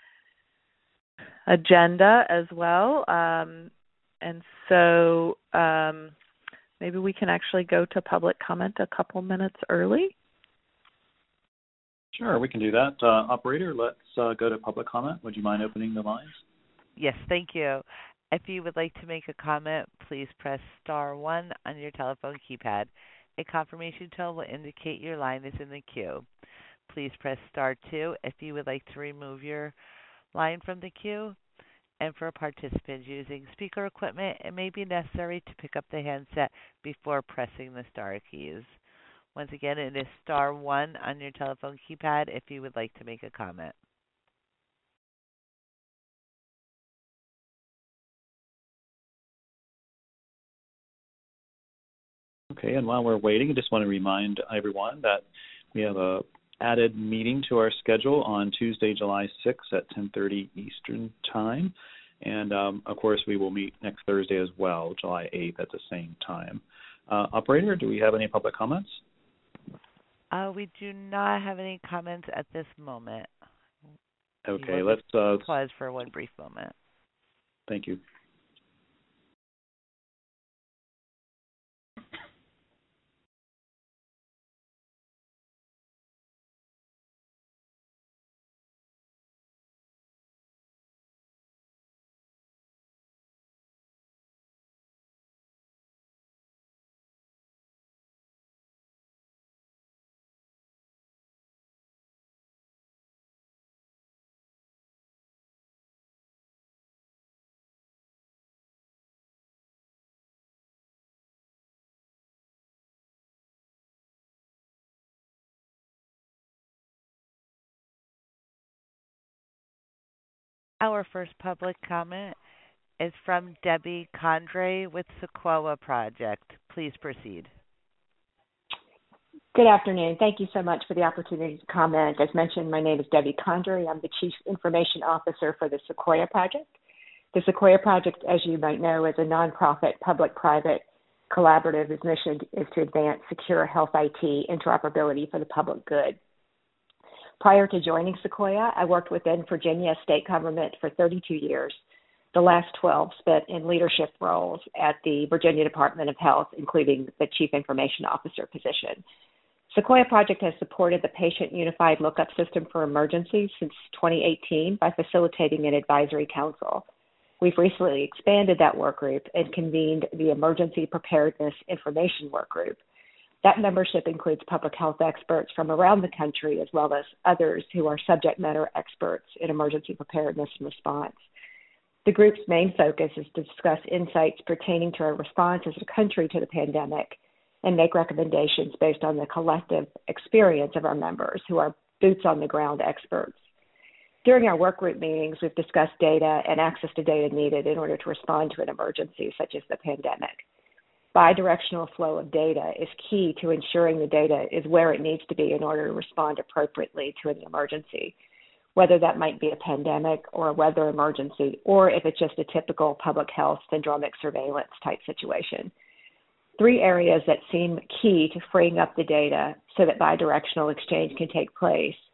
Speaker 6: agenda as well. Um, and so um, maybe we can actually go to public comment a couple minutes early.
Speaker 2: Sure, we can do that. Uh, operator, let's uh, go to public comment. Would you mind opening the lines?
Speaker 16: Yes, thank you. If you would like to make a comment, please press star one on your telephone keypad. A confirmation tone will indicate your line is in the queue. Please press star two if you would like to remove your line from the queue. And for participants using speaker equipment, it may be necessary to pick up the handset before pressing the star keys. Once again, it is star one on your telephone keypad if you would like to make a comment.
Speaker 2: Okay, and while we're waiting, I just want to remind everyone that we have a added meeting to our schedule on Tuesday, July sixth at ten thirty Eastern Time. And, um, of course, we will meet next Thursday as well, July eighth at the same time. Uh, operator, do we have any public comments?
Speaker 16: Uh, we do not have any comments at this moment.
Speaker 2: Okay, let's uh,
Speaker 16: pause for one brief moment.
Speaker 2: Thank you.
Speaker 16: Our first public comment is from Debbie Condrey with Sequoia Project. Please proceed.
Speaker 17: Good afternoon. Thank you so much for the opportunity to comment. As mentioned, my name is Debbie Condrey. I'm the Chief Information Officer for the Sequoia Project. The Sequoia Project, as you might know, is a nonprofit public-private collaborative whose mission is to advance secure health I T interoperability for the public good. Prior to joining Sequoia, I worked within Virginia state government for thirty-two years, the last twelve spent in leadership roles at the Virginia Department of Health, including the Chief Information Officer position. Sequoia Project has supported the Patient Unified Lookup System for Emergencies since twenty eighteen by facilitating an advisory council. We've recently expanded that work group and convened the Emergency Preparedness Information Work Group. That membership includes public health experts from around the country, as well as others who are subject matter experts in emergency preparedness and response. The group's main focus is to discuss insights pertaining to our response as a country to the pandemic and make recommendations based on the collective experience of our members, who are boots-on-the-ground experts. During our work group meetings, we've discussed data and access to data needed in order to respond to an emergency such as the pandemic. Bidirectional flow of data is key to ensuring the data is where it needs to be in order to respond appropriately to an emergency, whether that might be a pandemic or a weather emergency, or if it's just a typical public health syndromic surveillance type situation. Three areas that seem key to freeing up the data so that bidirectional exchange can take place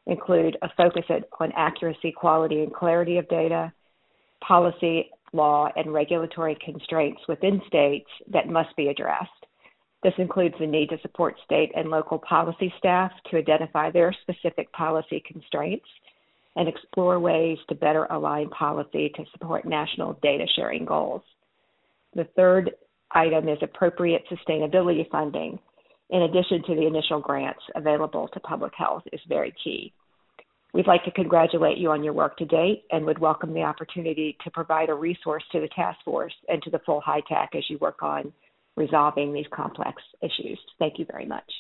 Speaker 17: include a focus on accuracy, quality, and clarity of data, policy, law, and regulatory constraints within states that must be addressed. This includes the need to support state and local policy staff to identify their specific policy constraints and explore ways to better align policy to support national data sharing goals. The third item is appropriate sustainability funding, in addition to the initial grants available to public health, is very key. We'd like to congratulate you on your work to date and would welcome the opportunity to provide a resource to the task force and to the full H I T A C as you work on resolving these complex issues. Thank you very much.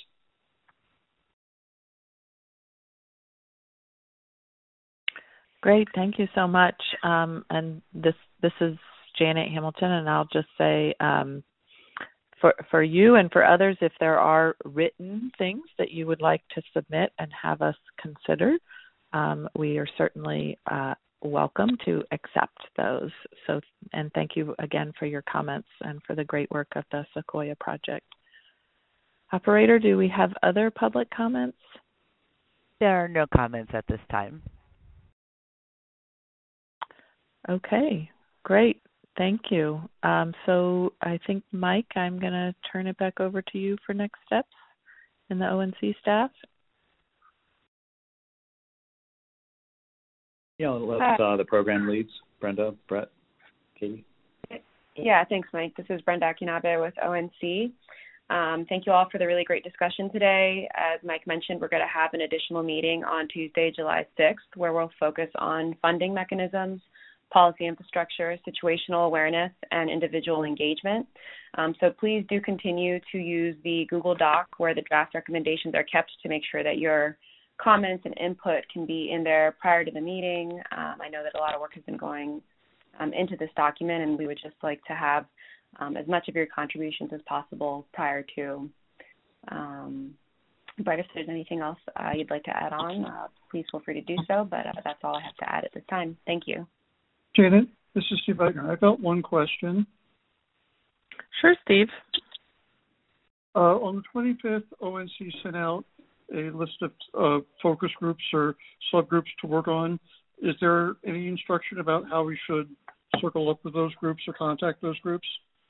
Speaker 6: Great, thank you so much. Um, and this this is Janet Hamilton, and I'll just say um, for for you and for others, if there are written things that you would like to submit and have us consider, um, we are certainly uh, welcome to accept those. So, and thank you again for your comments and for the great work of the Sequoia Project. Operator, do we have other public comments?
Speaker 16: There are no comments at this time.
Speaker 6: Okay, great. Thank you. Um, so I think, Mike, I'm going to turn it back over to you for next steps in the O N C staff.
Speaker 18: Yeah, let's uh, the program leads, Brenda, Brett, Katie.
Speaker 19: Yeah, thanks, Mike. This is Brenda Akinabe with O N C. Um, thank you all for the really great discussion today. As Mike mentioned, we're going to have an additional meeting on Tuesday, July sixth, where we'll focus on funding mechanisms, policy infrastructure, situational awareness, and individual engagement. Um, so please do continue to use the Google Doc where the draft recommendations are kept to make sure that your comments and input can be in there prior to the meeting. Um, I know that a lot of work has been going um, into this document, and we would just like to have um, as much of your contributions as possible prior to. Um, but if there's anything else uh, you'd like to add on, uh, please feel free to do so, but uh, that's all I have to add at this time. Thank you.
Speaker 7: Janet, this is Steve Wagner. I've got one question.
Speaker 6: Sure, Steve.
Speaker 7: Uh, on the twenty-fifth, O N C sent out a list of uh, focus groups or subgroups to work on. Is there any instruction about how we should circle up with those groups or contact those groups?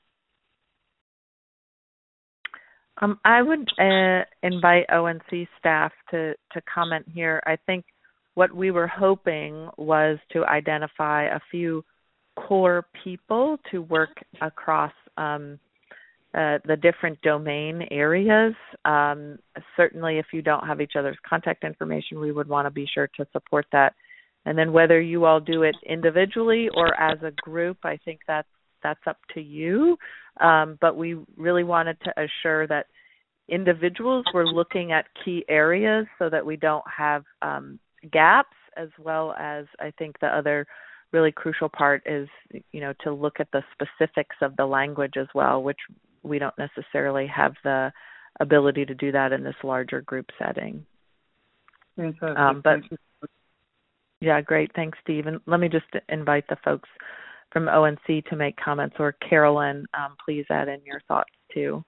Speaker 6: Um, I would uh, invite O N C staff to, to comment here. I think what we were hoping was to identify a few core people to work across um, uh, the different domain areas. Um, certainly, if you don't have each other's contact information, we would want to be sure to support that. And then whether you all do it individually or as a group, I think that's, that's up to you. Um, but we really wanted to assure that individuals were looking at key areas so that we don't have um, gaps, as well as I think the other really crucial part is, you know, to look at the specifics of the language as well, which we don't necessarily have the ability to do that in this larger group setting.
Speaker 7: Fantastic.
Speaker 6: Um, but
Speaker 7: Thank you.
Speaker 6: Yeah, great. Thanks, Steve. And let me just invite the folks from O N C to make comments, or Carolyn, um, please add in your thoughts too.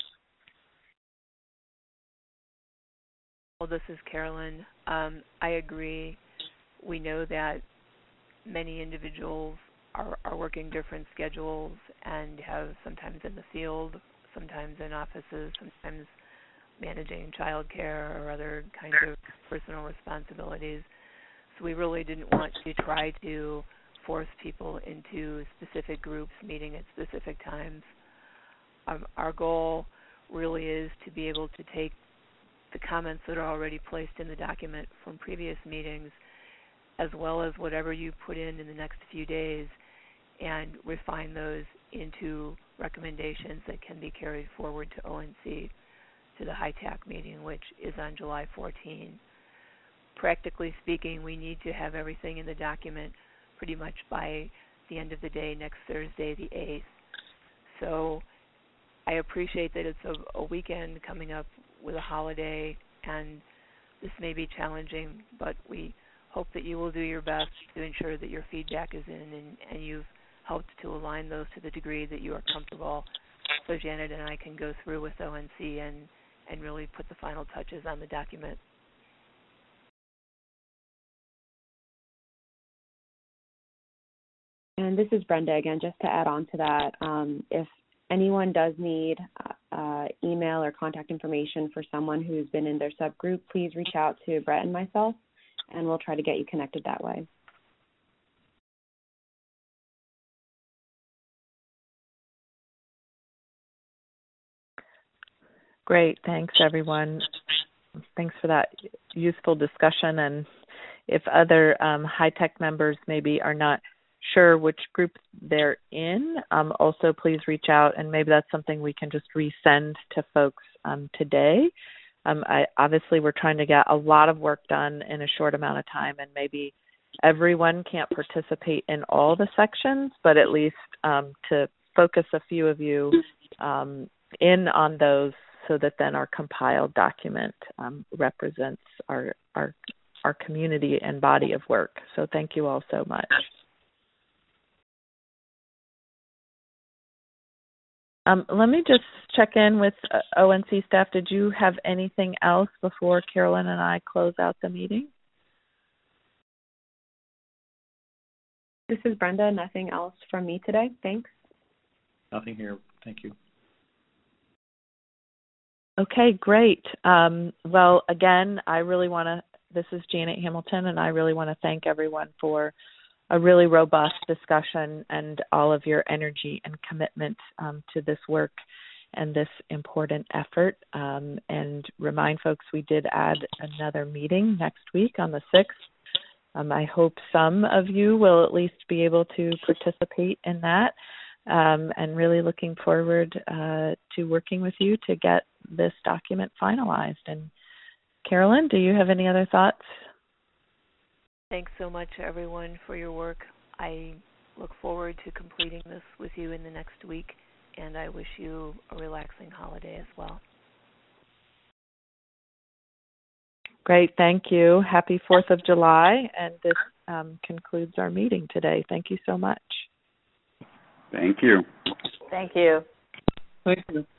Speaker 3: Well, this is Carolyn. Um, I agree. We know that many individuals are, are working different schedules and have sometimes in the field, sometimes in offices, sometimes managing childcare or other kinds of personal responsibilities. So we really didn't want to try to force people into specific groups meeting at specific times. Um, our goal really is to be able to take the comments that are already placed in the document from previous meetings, as well as whatever you put in in the next few days, and refine those into recommendations that can be carried forward to O N C, to the H I T A C meeting, which is on July fourteenth. Practically speaking, we need to have everything in the document pretty much by the end of the day next Thursday, the eighth. So I appreciate that it's a, a weekend coming up with a holiday, and this may be challenging, but we hope that you will do your best to ensure that your feedback is in, and, and you've helped to align those to the degree that you are comfortable, so Janet and I can go through with O N C and, and really put the final touches on the document.
Speaker 19: And this is Brenda again, just to add on to that. Um, if anyone does need uh, email or contact information for someone who's been in their subgroup, please reach out to Brett and myself, and we'll try to get you connected that way.
Speaker 6: Great. Thanks, everyone. Thanks for that useful discussion. And if other um, high-tech members maybe are not sure which group they're in, um, also please reach out, and maybe that's something we can just resend to folks um, today. Um, I, obviously, we're trying to get a lot of work done in a short amount of time, and maybe everyone can't participate in all the sections, but at least um, to focus a few of you um, in on those, so that then our compiled document um, represents our, our our community and body of work. So thank you all so much. Um, let me just check in with uh, O N C staff. Did you have anything else before Carolyn and I close out the meeting?
Speaker 19: This is Brenda. Nothing else from me today. Thanks.
Speaker 2: Nothing here. Thank you.
Speaker 6: Okay, great. Um, well, again, I really want to, this is Janet Hamilton, and I really want to thank everyone for a really robust discussion and all of your energy and commitment um, to this work and this important effort. Um, and remind folks we did add another meeting next week on the sixth. Um, I hope some of you will at least be able to participate in that. Um, and really looking forward uh, to working with you to get this document finalized. And Carolyn, do you have any other thoughts?
Speaker 3: Thanks so much, everyone, for your work. I look forward to completing this with you in the next week, and I wish you a relaxing holiday as well.
Speaker 6: Great, thank you. Happy fourth of July, and this um, concludes our meeting today. Thank you so much.
Speaker 11: Thank you.
Speaker 5: Thank you.
Speaker 7: Thank you.